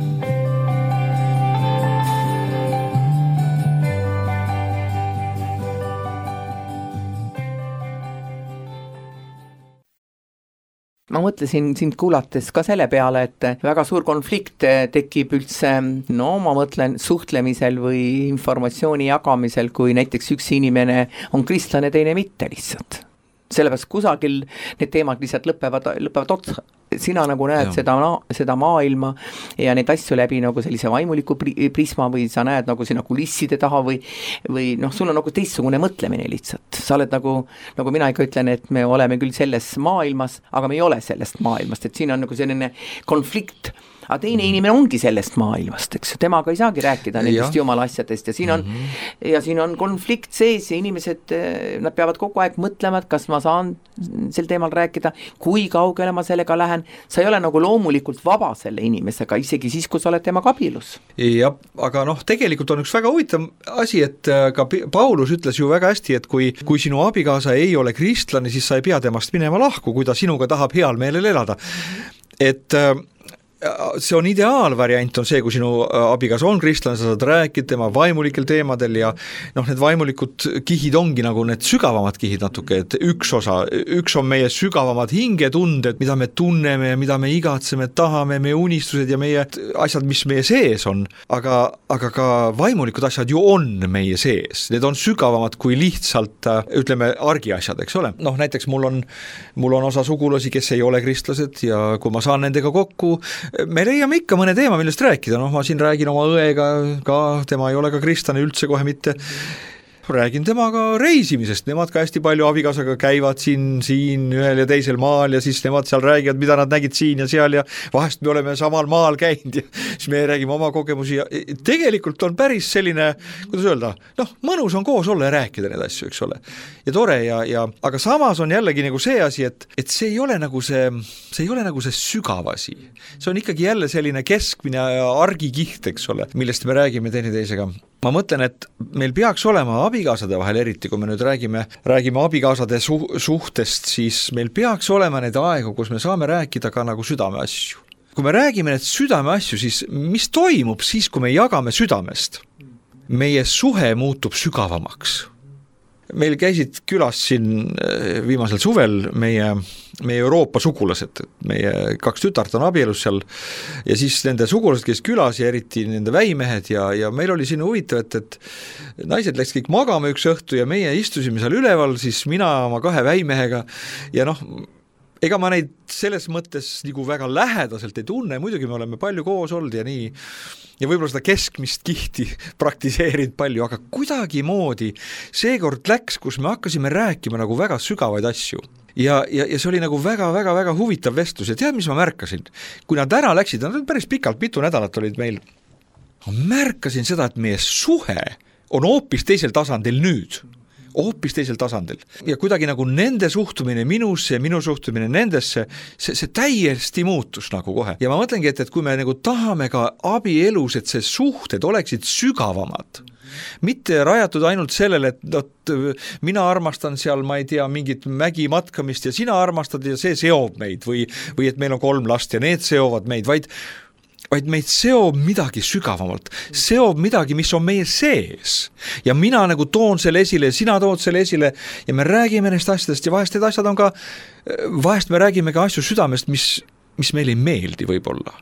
S2: Ma mõtlesin sind kuulates ka selle peale, et väga suur konflikt tekib üldse, ma mõtlen suhtlemisel või informatsiooni jagamisel, kui näiteks üks inimene on kristlane, teine mitte lihtsalt. Sellepärast kusagil need teemad lihtsalt lõpevad otsa. Sina nagu näed seda maailma ja neid asju läbi nagu sellise vaimuliku prisma või sa näed nagu sinna kulisside taha või sul on nagu teistsugune mõtlemine lihtsalt. Sa oled nagu mina ikka ütlen, et me oleme küll selles maailmas, aga me ei ole sellest maailmast, et siin on nagu selline konflikt. Aga teine inimene ongi sellest maailmast, eks temaga ei saagi rääkida nendest jumala asjadest ja siin on konflikt sees ja inimesed, nad peavad kogu aeg mõtlema, et kas ma saan sel teemal rääkida, kui kaugele ma sellega lähen, sa ei ole nagu loomulikult vaba selle inimesega, isegi siis, kui sa oled temaga abielus.
S3: Ja, aga tegelikult on üks väga huvitav asi, et ka Paulus ütles ju väga hästi, et kui sinu abikaasa ei ole kristlane, siis sa ei pea temast minema lahku, kui ta sinuga tahab heal meelel elada. Et see on ideaalvariant on see, kui sinu abigas on kristlane, sa saad rääkida tema vaimulikel teemadel ja need vaimulikud kihid ongi nagu need sügavamad kihid natuke, et üks on meie sügavamad hingetunded, mida me tunneme ja mida me igatseme, tahame, meie unistused ja meie asjad, mis meie sees on, aga ka vaimulikud asjad ju on meie sees, need on sügavamad kui lihtsalt, ütleme, argiasjad, eks ole. Näiteks mul on osa sugulasi, kes ei ole kristlased ja kui ma saan nendega kokku, me leiame ikka mõne teema, millest rääkida, ma siin räägin oma õega ka, tema ei ole ka kristlane üldse kohe mitte, räägin temaga reisimisest, nemad ka hästi palju abikaasaga käivad siin ühel ja teisel maal ja siis nemad seal räägivad, mida nad nägid siin ja seal ja vahest me oleme samal maal käinud ja siis me räägime oma kogemusi ja tegelikult on päris selline, kuidas öelda, mõnus on koos olla ja rääkida neid asju, eks ole. Ja tore aga samas on jällegi nagu see asi, et see ei ole nagu see sügav asi. See on ikkagi jälle selline keskmine argikiht, eks ole, millest me räägime teineteisega. Ma mõtlen, et meil peaks olema abikaasade vahel eriti, kui me nüüd räägime abikaasade suhtest, siis meil peaks olema need aegu, kus me saame rääkida ka nagu südame asju. Kui me räägime need südame asju, siis mis toimub siis, kui me jagame südamest? Meie suhe muutub sügavamaks. Meil käisid külas siin viimasel suvel meie Euroopa sugulased, meie 2 tütart on abielus seal ja siis nende sugulased käis külas ja eriti nende väimehed ja meil oli siin huvitav, et naised läks kõik magama üks õhtu ja meie istusime seal üleval, siis mina oma 2 väimehega ja ega ma neid selles mõttes nagu väga lähedaselt ei tunne, muidugi me oleme palju koos olnud ja nii, ja võib-olla seda keskmist kihti praktiseerinud palju, aga kuidagimoodi seekord läks, kus me hakkasime rääkima nagu väga sügavaid asju. Ja see oli nagu väga huvitav vestlus ja tead, mis ma märkasin? Kui nad ära läksid, nad päris pikalt, mitu nädalat olid meil, ma märkasin seda, et meie suhe on hoopis teisel tasandil nüüd. Hoopis teisel tasandil. Ja kuidagi nagu nende suhtumine minusse ja minu suhtumine nendesse, see täiesti muutus nagu kohe. Ja ma mõtlengi, et kui me nagu tahame ka abielus, et see suhted oleksid sügavamad, mitte rajatud ainult sellele, et mina armastan seal, ma ei tea, mingit mägimatkamist ja sina armastad ja see seob meid või et meil on 3 last ja need seovad meid, vaid meid seob midagi sügavamalt, seob midagi, mis on meie sees. Ja mina nagu toon selle esile, sina tood selle esile ja me räägime neist asjadest ja vahest need asjad on ka, vahest me räägime ka asju südamest, mis meil ei meeldi võib-olla.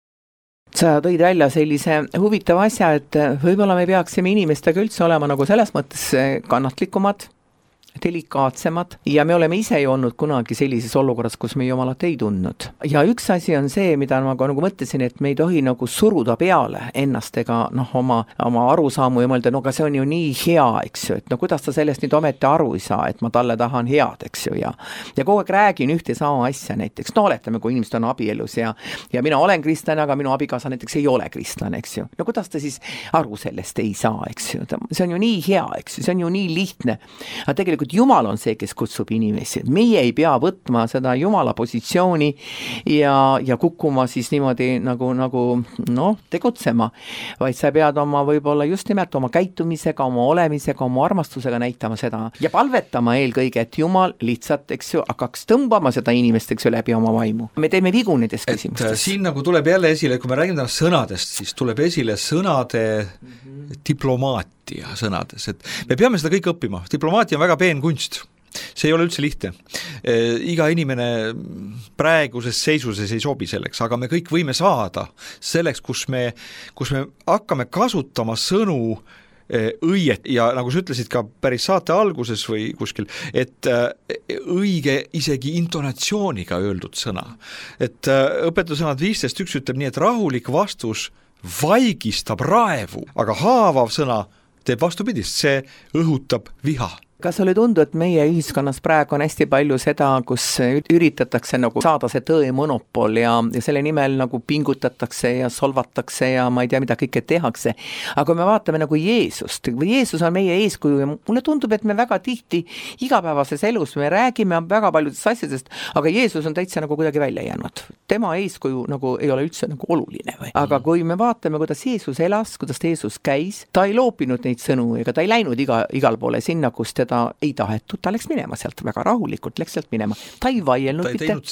S2: Sa tõid välja sellise huvitava asja, et võib-olla me peaksime inimestega üldse olema nagu selles mõttes kannatlikumad, delikaatsemad ja me oleme ise ju olnud kunagi sellises olukorras, kus me Jumalat ei tundnud. Ja üks asi on see, mida ma nagu mõtlesin, et me ei tohi nagu suruda peale ennast ega oma arusaamu ja mõelda, no aga see on ju nii hea, eks ju, et no kuidas ta sellest nüüd ometi aru ei saa, et ma talle tahan head, eks ju, ja kogu aeg räägin ühte sama asja näiteks, no oletame, kui inimesed on abielus ja mina olen kristlane, aga minu abikaasa näiteks ei ole kristlane, eks ju, no kuidas ta siis aru sellest ei saa, eks ju, see on ju nii hea, eks ju, see on ju nii lihtne, aga tegelikult Jumal on see, kes kutsub inimesi. Meie ei pea võtma seda Jumala positsiooni ja kukkuma siis niimoodi nagu tegutsema, vaid sa pead oma võib-olla just nimelt oma käitumisega, oma olemisega, oma armastusega näitama seda ja palvetama eelkõige, et Jumal lihtsalt, eks ju, hakkaks tõmbama seda inimest, eks ju, läbi oma vaimu. Me teeme vigu nendes küsimustes.
S3: Siin nagu tuleb jälle esile, kui me räägime täna sõnadest, siis tuleb esile sõnade diplomaatia sõnades, et me peame seda kõik õppima. Diplomaatia on väga peen kunst. See ei ole üldse lihtne. Iga inimene praeguses seisuses ei sobi selleks, aga me kõik võime saada selleks, kus me hakkame kasutama sõnu õiet ja nagu sa ütlesid ka päris saate alguses või kuskil, et õige isegi intonatsiooniga öeldud sõna. Et õpetussõnad 15.1 ütleb nii, et rahulik vastus vaigistab raevu, aga haavav sõna teeb vastupidist, see õhutab viha.
S2: Kas sulle tundu, et meie ühiskonnas praegu on hästi palju seda, kus üritatakse nagu saada see tõe monopol ja selle nimel nagu pingutatakse ja solvatakse ja ma ei tea, mida kõike tehakse. Aga kui me vaatame nagu Jeesust, või Jeesus on meie eeskuju ja mulle tundub, et me väga tihti igapäevases elus me räägime väga paljudest asjadest, aga Jeesus on täitsa nagu kuidagi välja jäänud. Tema eeskuju nagu ei ole üldse nagu oluline või. Aga kui me vaatame, kuidas Jeesus elas, kuidas Jeesus käis, ta ei loopinud neid sõnu ega ta ei läinud igal poole sinna, kus ta ei tahetud, ta läks minema sealt väga rahulikult, läks sealt minema. Ta ei vaielnud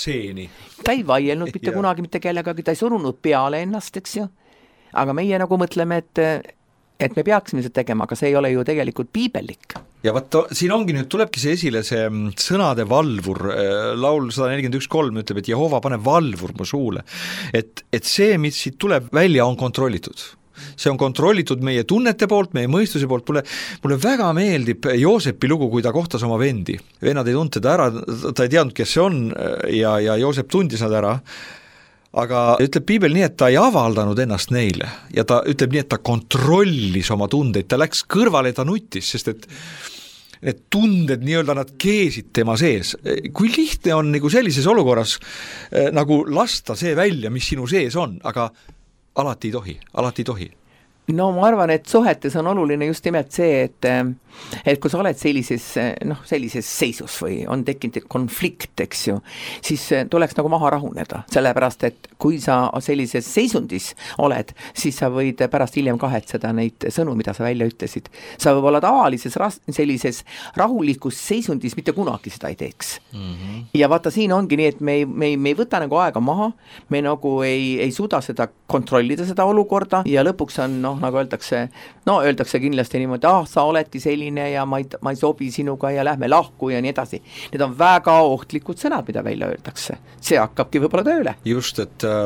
S2: mitte kunagi mitte kellegagi, ta ei surunud peale ennast, eks ju. Aga meie nagu mõtleme, et me peaksime seda tegema, aga see ei ole ju tegelikult piibellik.
S3: Ja vaata, siin ongi nüüd, tulebki see esile see sõnade valvur, laul 141.3 ütleb, et Jehova pane valvur mu suule, et see, mis siit tuleb välja, on kontrollitud. See on kontrollitud meie tunnete poolt, meie mõistuse poolt. Mulle väga meeldib Joosepi lugu, kui ta kohtas oma vendi. Vennad ei tunnud teda ära, ta ei teadnud, kes see on ja Joosep tundis nad ära. Aga ütleb piibel nii, et ta ei avaldanud ennast neile ja ta ütleb nii, et ta kontrollis oma tundeid, ta läks kõrvale, ta nutis, sest et need tunded nii-öelda nad keesid tema sees. Kui lihtne on nagu sellises olukorras nagu lasta see välja, mis sinu sees on, aga alati ei tohi.
S2: No ma arvan, et suhetes on oluline just nimelt see, et kui sa oled sellises seisus või on tekkinud konflikt, eks ju, siis tuleks nagu maha rahuneda, sellepärast, et kui sa sellises seisundis oled, siis sa võid pärast hiljem kahetseda neid sõnu, mida sa välja ütlesid. Sa võib olla tavalises sellises rahulikus seisundis mitte kunagi seda ei teeks. Ja vaata, siin ongi nii, et me ei võta nagu aega maha, me nagu ei suuda seda kontrollida, seda olukorda ja lõpuks on nagu öeldakse kindlasti niimoodi, sa oledki selline ja ma ei sobi sinuga ja lähme lahku ja nii edasi. Need on väga ohtlikud sõnad, mida välja öeldakse. See hakkabki võib-olla tööle.
S3: Just,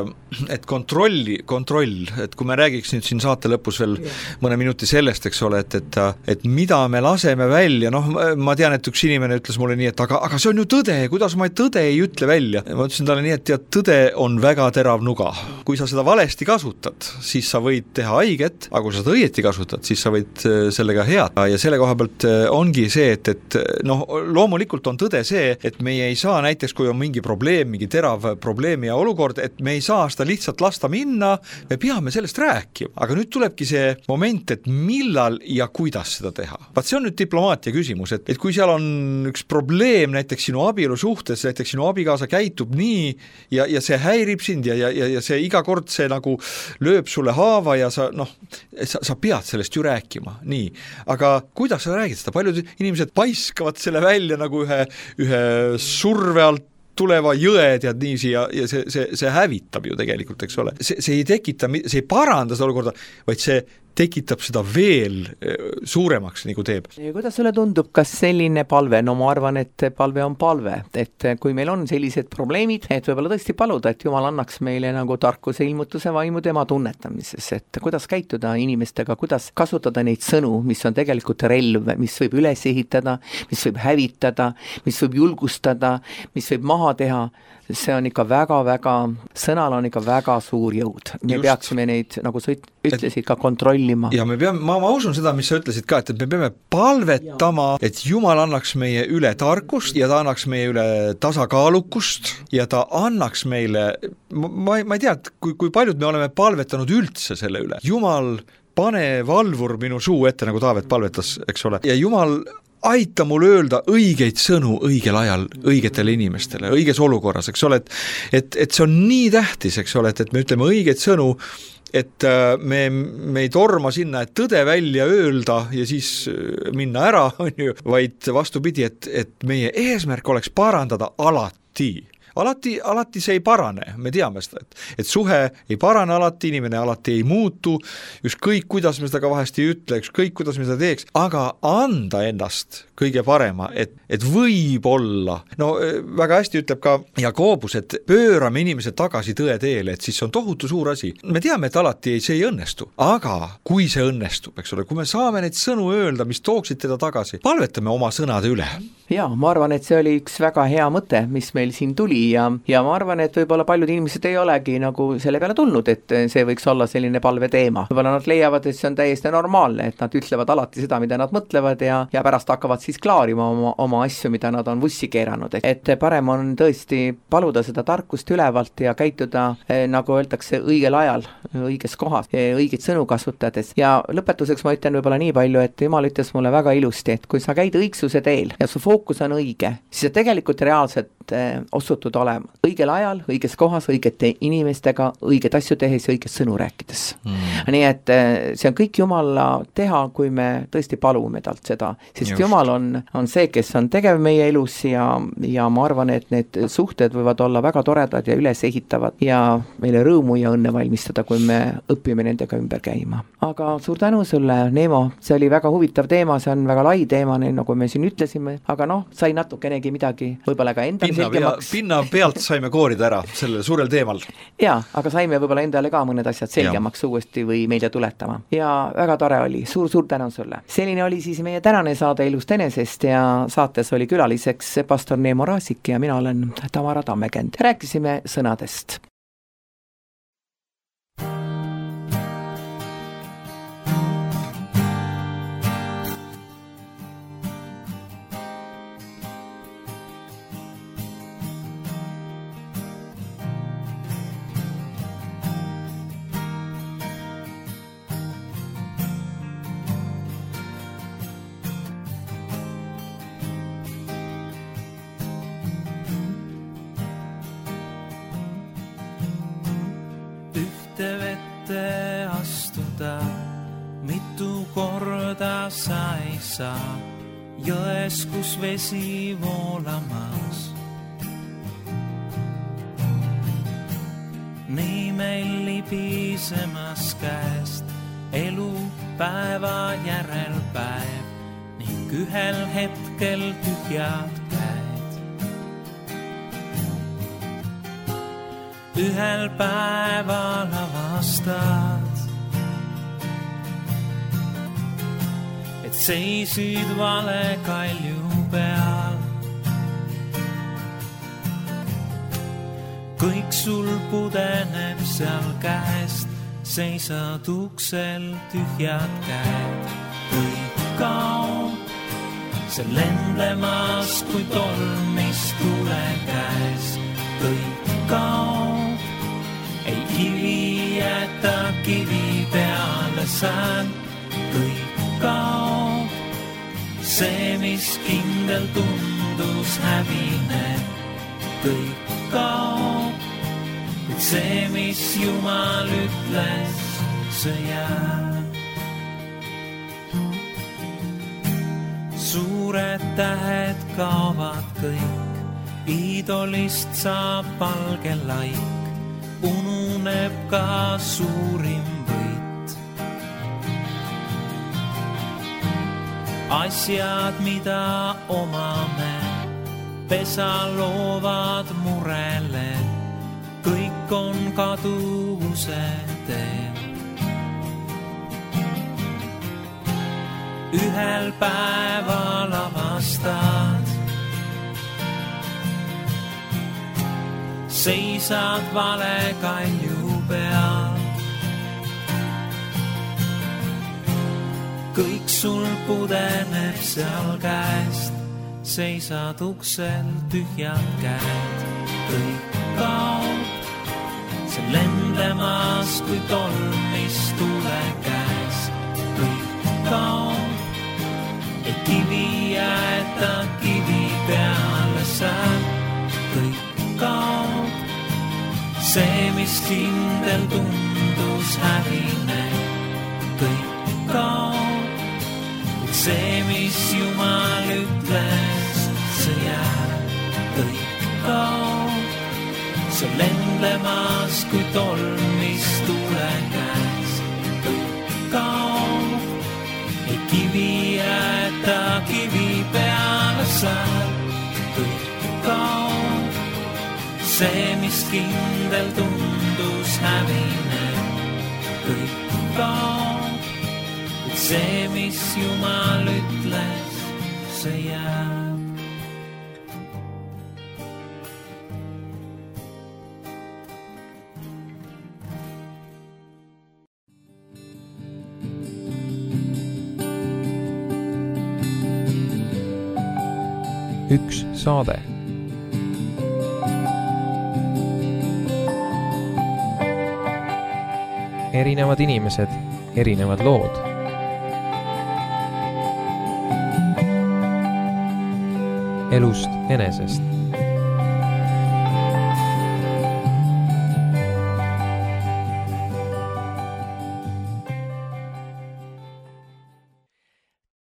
S3: et kontroll, et kui me räägiks nüüd siin saate lõpus veel mõne minuti sellest, eks ole, et mida me laseme välja, ma tean, et üks inimene ütles mulle nii, et aga see on ju tõde, kuidas ma tõde ei ütle välja. Ma ütlesin talle nii, et tõde on väga terav nuga. Kui sa seda valesti kasutad, siis sa võid teha haiget, aga kui sa seda õieti kasutad, siis sa võid sellega head. Ja selle koha pealt ongi see, et loomulikult on tõde see, et meie ei saa näiteks, kui on mingi probleem, mingi terav probleemi ja olukord, et me ei saa seda lihtsalt lasta minna, me peame sellest rääkima. Aga nüüd tulebki see moment, et millal ja kuidas seda teha. Vaat see on nüüd diplomaatia küsimus, et kui seal on üks probleem näiteks sinu abielu suhtes, näiteks sinu abikaasa käitub nii ja see häirib sind ja see iga kord see nagu lööb sulle haava ja sa pead sellest ju rääkima, nii. Aga kuidas sa räägid seda? Paljud inimesed paiskavad selle välja nagu ühe surve alt tuleva jõed ja niiviisi ja see hävitab ju tegelikult, eks ole. See ei tekita, see ei paranda seda olukorda, vaid see tekitab seda veel suuremaks, nagu teeb.
S2: Kuidas sulle tundub, kas selline palve, ma arvan, et palve on palve, et kui meil on sellised probleemid, et võib-olla tõesti paluda, et Jumal annaks meile nagu tarkuse ilmutuse vaimu tema tunnetamises, et kuidas käituda inimestega, kuidas kasutada neid sõnu, mis on tegelikult relv, mis võib üles ehitada, mis võib hävitada, mis võib julgustada, mis võib maha teha. See on ikka väga-väga, sõnal on ikka väga suur jõud. Me peaksime neid, nagu sa ütlesid, ka kontrollima.
S3: Ja ma usun seda, mis sa ütlesid ka, et me peame palvetama, et Jumal annaks meie üle tarkust ja ta annaks meie üle tasakaalukust ja ta annaks meile, ma ei tea, kui paljud me oleme palvetanud üldse selle üle. Jumal, pane valvur minu suu ette, nagu Taavet palvetas, eks ole, ja Jumal aita mul öelda õigeid sõnu õigel ajal õigetele inimestele, õiges olukorras, eks ole, et see on nii tähtis, eks ole, et me ütleme õigeid sõnu, et me ei torma sinna, et tõde välja öelda ja siis minna ära, vaid vastupidi, et meie eesmärk oleks parandada alati. Alati see ei parane, me teame seda, et suhe ei parane alati, inimene alati ei muutu, ükskõik kuidas me seda ka vahest ei ütle, ükskõik kuidas me seda teeks, aga anda ennast kõige parema, et võib-olla, väga hästi ütleb ka Jakobus, et pöörame inimesed tagasi tõe teele, et siis on tohutu suur asi. Me teame, et alati see ei õnnestu, aga kui see õnnestub, eks ole, kui me saame neid sõnu öelda, mis tooksid teda tagasi, palvetame oma sõnade üle.
S2: Ja, ma arvan, et see oli üks väga hea mõte, mis meil siin tuli ja ma arvan, et võib-olla paljud inimesed ei olegi nagu selle peale tulnud, et see võiks olla selline palve teema. Võib-olla nad leiavad, et see on täiesti normaalne, et nad ütlevad alati seda, mida nad mõtlevad ja pärast hakkavad siis klaarima oma asju, mida nad on vussi keeranud. Et parem on tõesti paluda seda tarkust ülevalt ja käituda, nagu öeldakse, õigel ajal, õiges kohas, õigeid sõnu kasutades. Ja lõpetuseks ma ütlen võib-olla nii palju, et Jumal ütles mulle väga ilusti, et kui sa käid õigsuse teel ja su fookus on õige, siis sa tegelikult reaalselt osutud olema õigel ajal, õiges kohas, õigete inimestega, õiget asju tehes ja õiget sõnu rääkides. Nii et see on kõik Jumala teha, kui me tõesti palume talt seda, sest Jumal on see, kes on tegev meie elus ja ma arvan, et need suhted võivad olla väga toredad ja üles ehitavad ja meile rõõmu ja õnne valmistada, kui me õpime nendega ümber käima. Aga suur tänu sulle, Neemo, see oli väga huvitav teema, see on väga lai teema, nagu me siin ütlesime, aga sai natukenegi midagi võib-olla ka endale selgemaks.
S3: Pinna pealt saime koorida ära sellel suurel teemal.
S2: Jaa, aga saime võib-olla endale ka mõned asjad selgemaks uuesti või meelde tuletama. Ja väga tore oli, suur tänu sulle. Selline oli siis meie tänane saade Elust enesest ja saates oli külaliseks pastor Neemo Raasik ja mina olen Tamara Tammekend. Rääkisime sõnadest.
S4: Vette astuda, mitu korda sa ei saa, jões, kus vesi voolamas. Nii meil libisemas käest, elu päeva järel päev ning ühel hetkel tühjad käed. Ühel päeval avastad, et seisid vale kalju peal. Kõik sul pudeneb seal käest, seisad uksel tühjad käed. Kõik kaob, see lendlemas kui tolmis tule käes. Kõik kaob, ei kivi jäta kivi peale sääl. Kõik kaob, see mis kindel tundus hävineb. Kõik kaob, kuid see mis Jumal ütles, see jääb. Suured tähed kaovad kõik, iidolist saab valge laik, ununeb ka suurim võit. Asjad, mida omame, pesa loovad murele, kõik on kaduvuse teel. Ühel päeval avastad, seisad vale kalju peal. Kõik sul pudeneb seal käest, seisad uksel tühjad käed. Kõik kaob, see lendlemas kui tolmis tule käes. Kõik kaob, ei kivi jäeta kivi peale sääl. Kõik kaob, see mis kindel tundus hävineb. Kõik kaob, see mis Jumal ütles, see jääb. Kõik kaob, see lendlemas kui tolmis tule käes. Kõik kaob, ei kivi jäeta kivi peale sääl. Kõik kaob, see mis kindel tundus hävineb. Kõik kaob, see mis Jumal ütles, see jääb.
S1: Üks saade. Erinevad inimesed, erinevad lood. Elust enesest.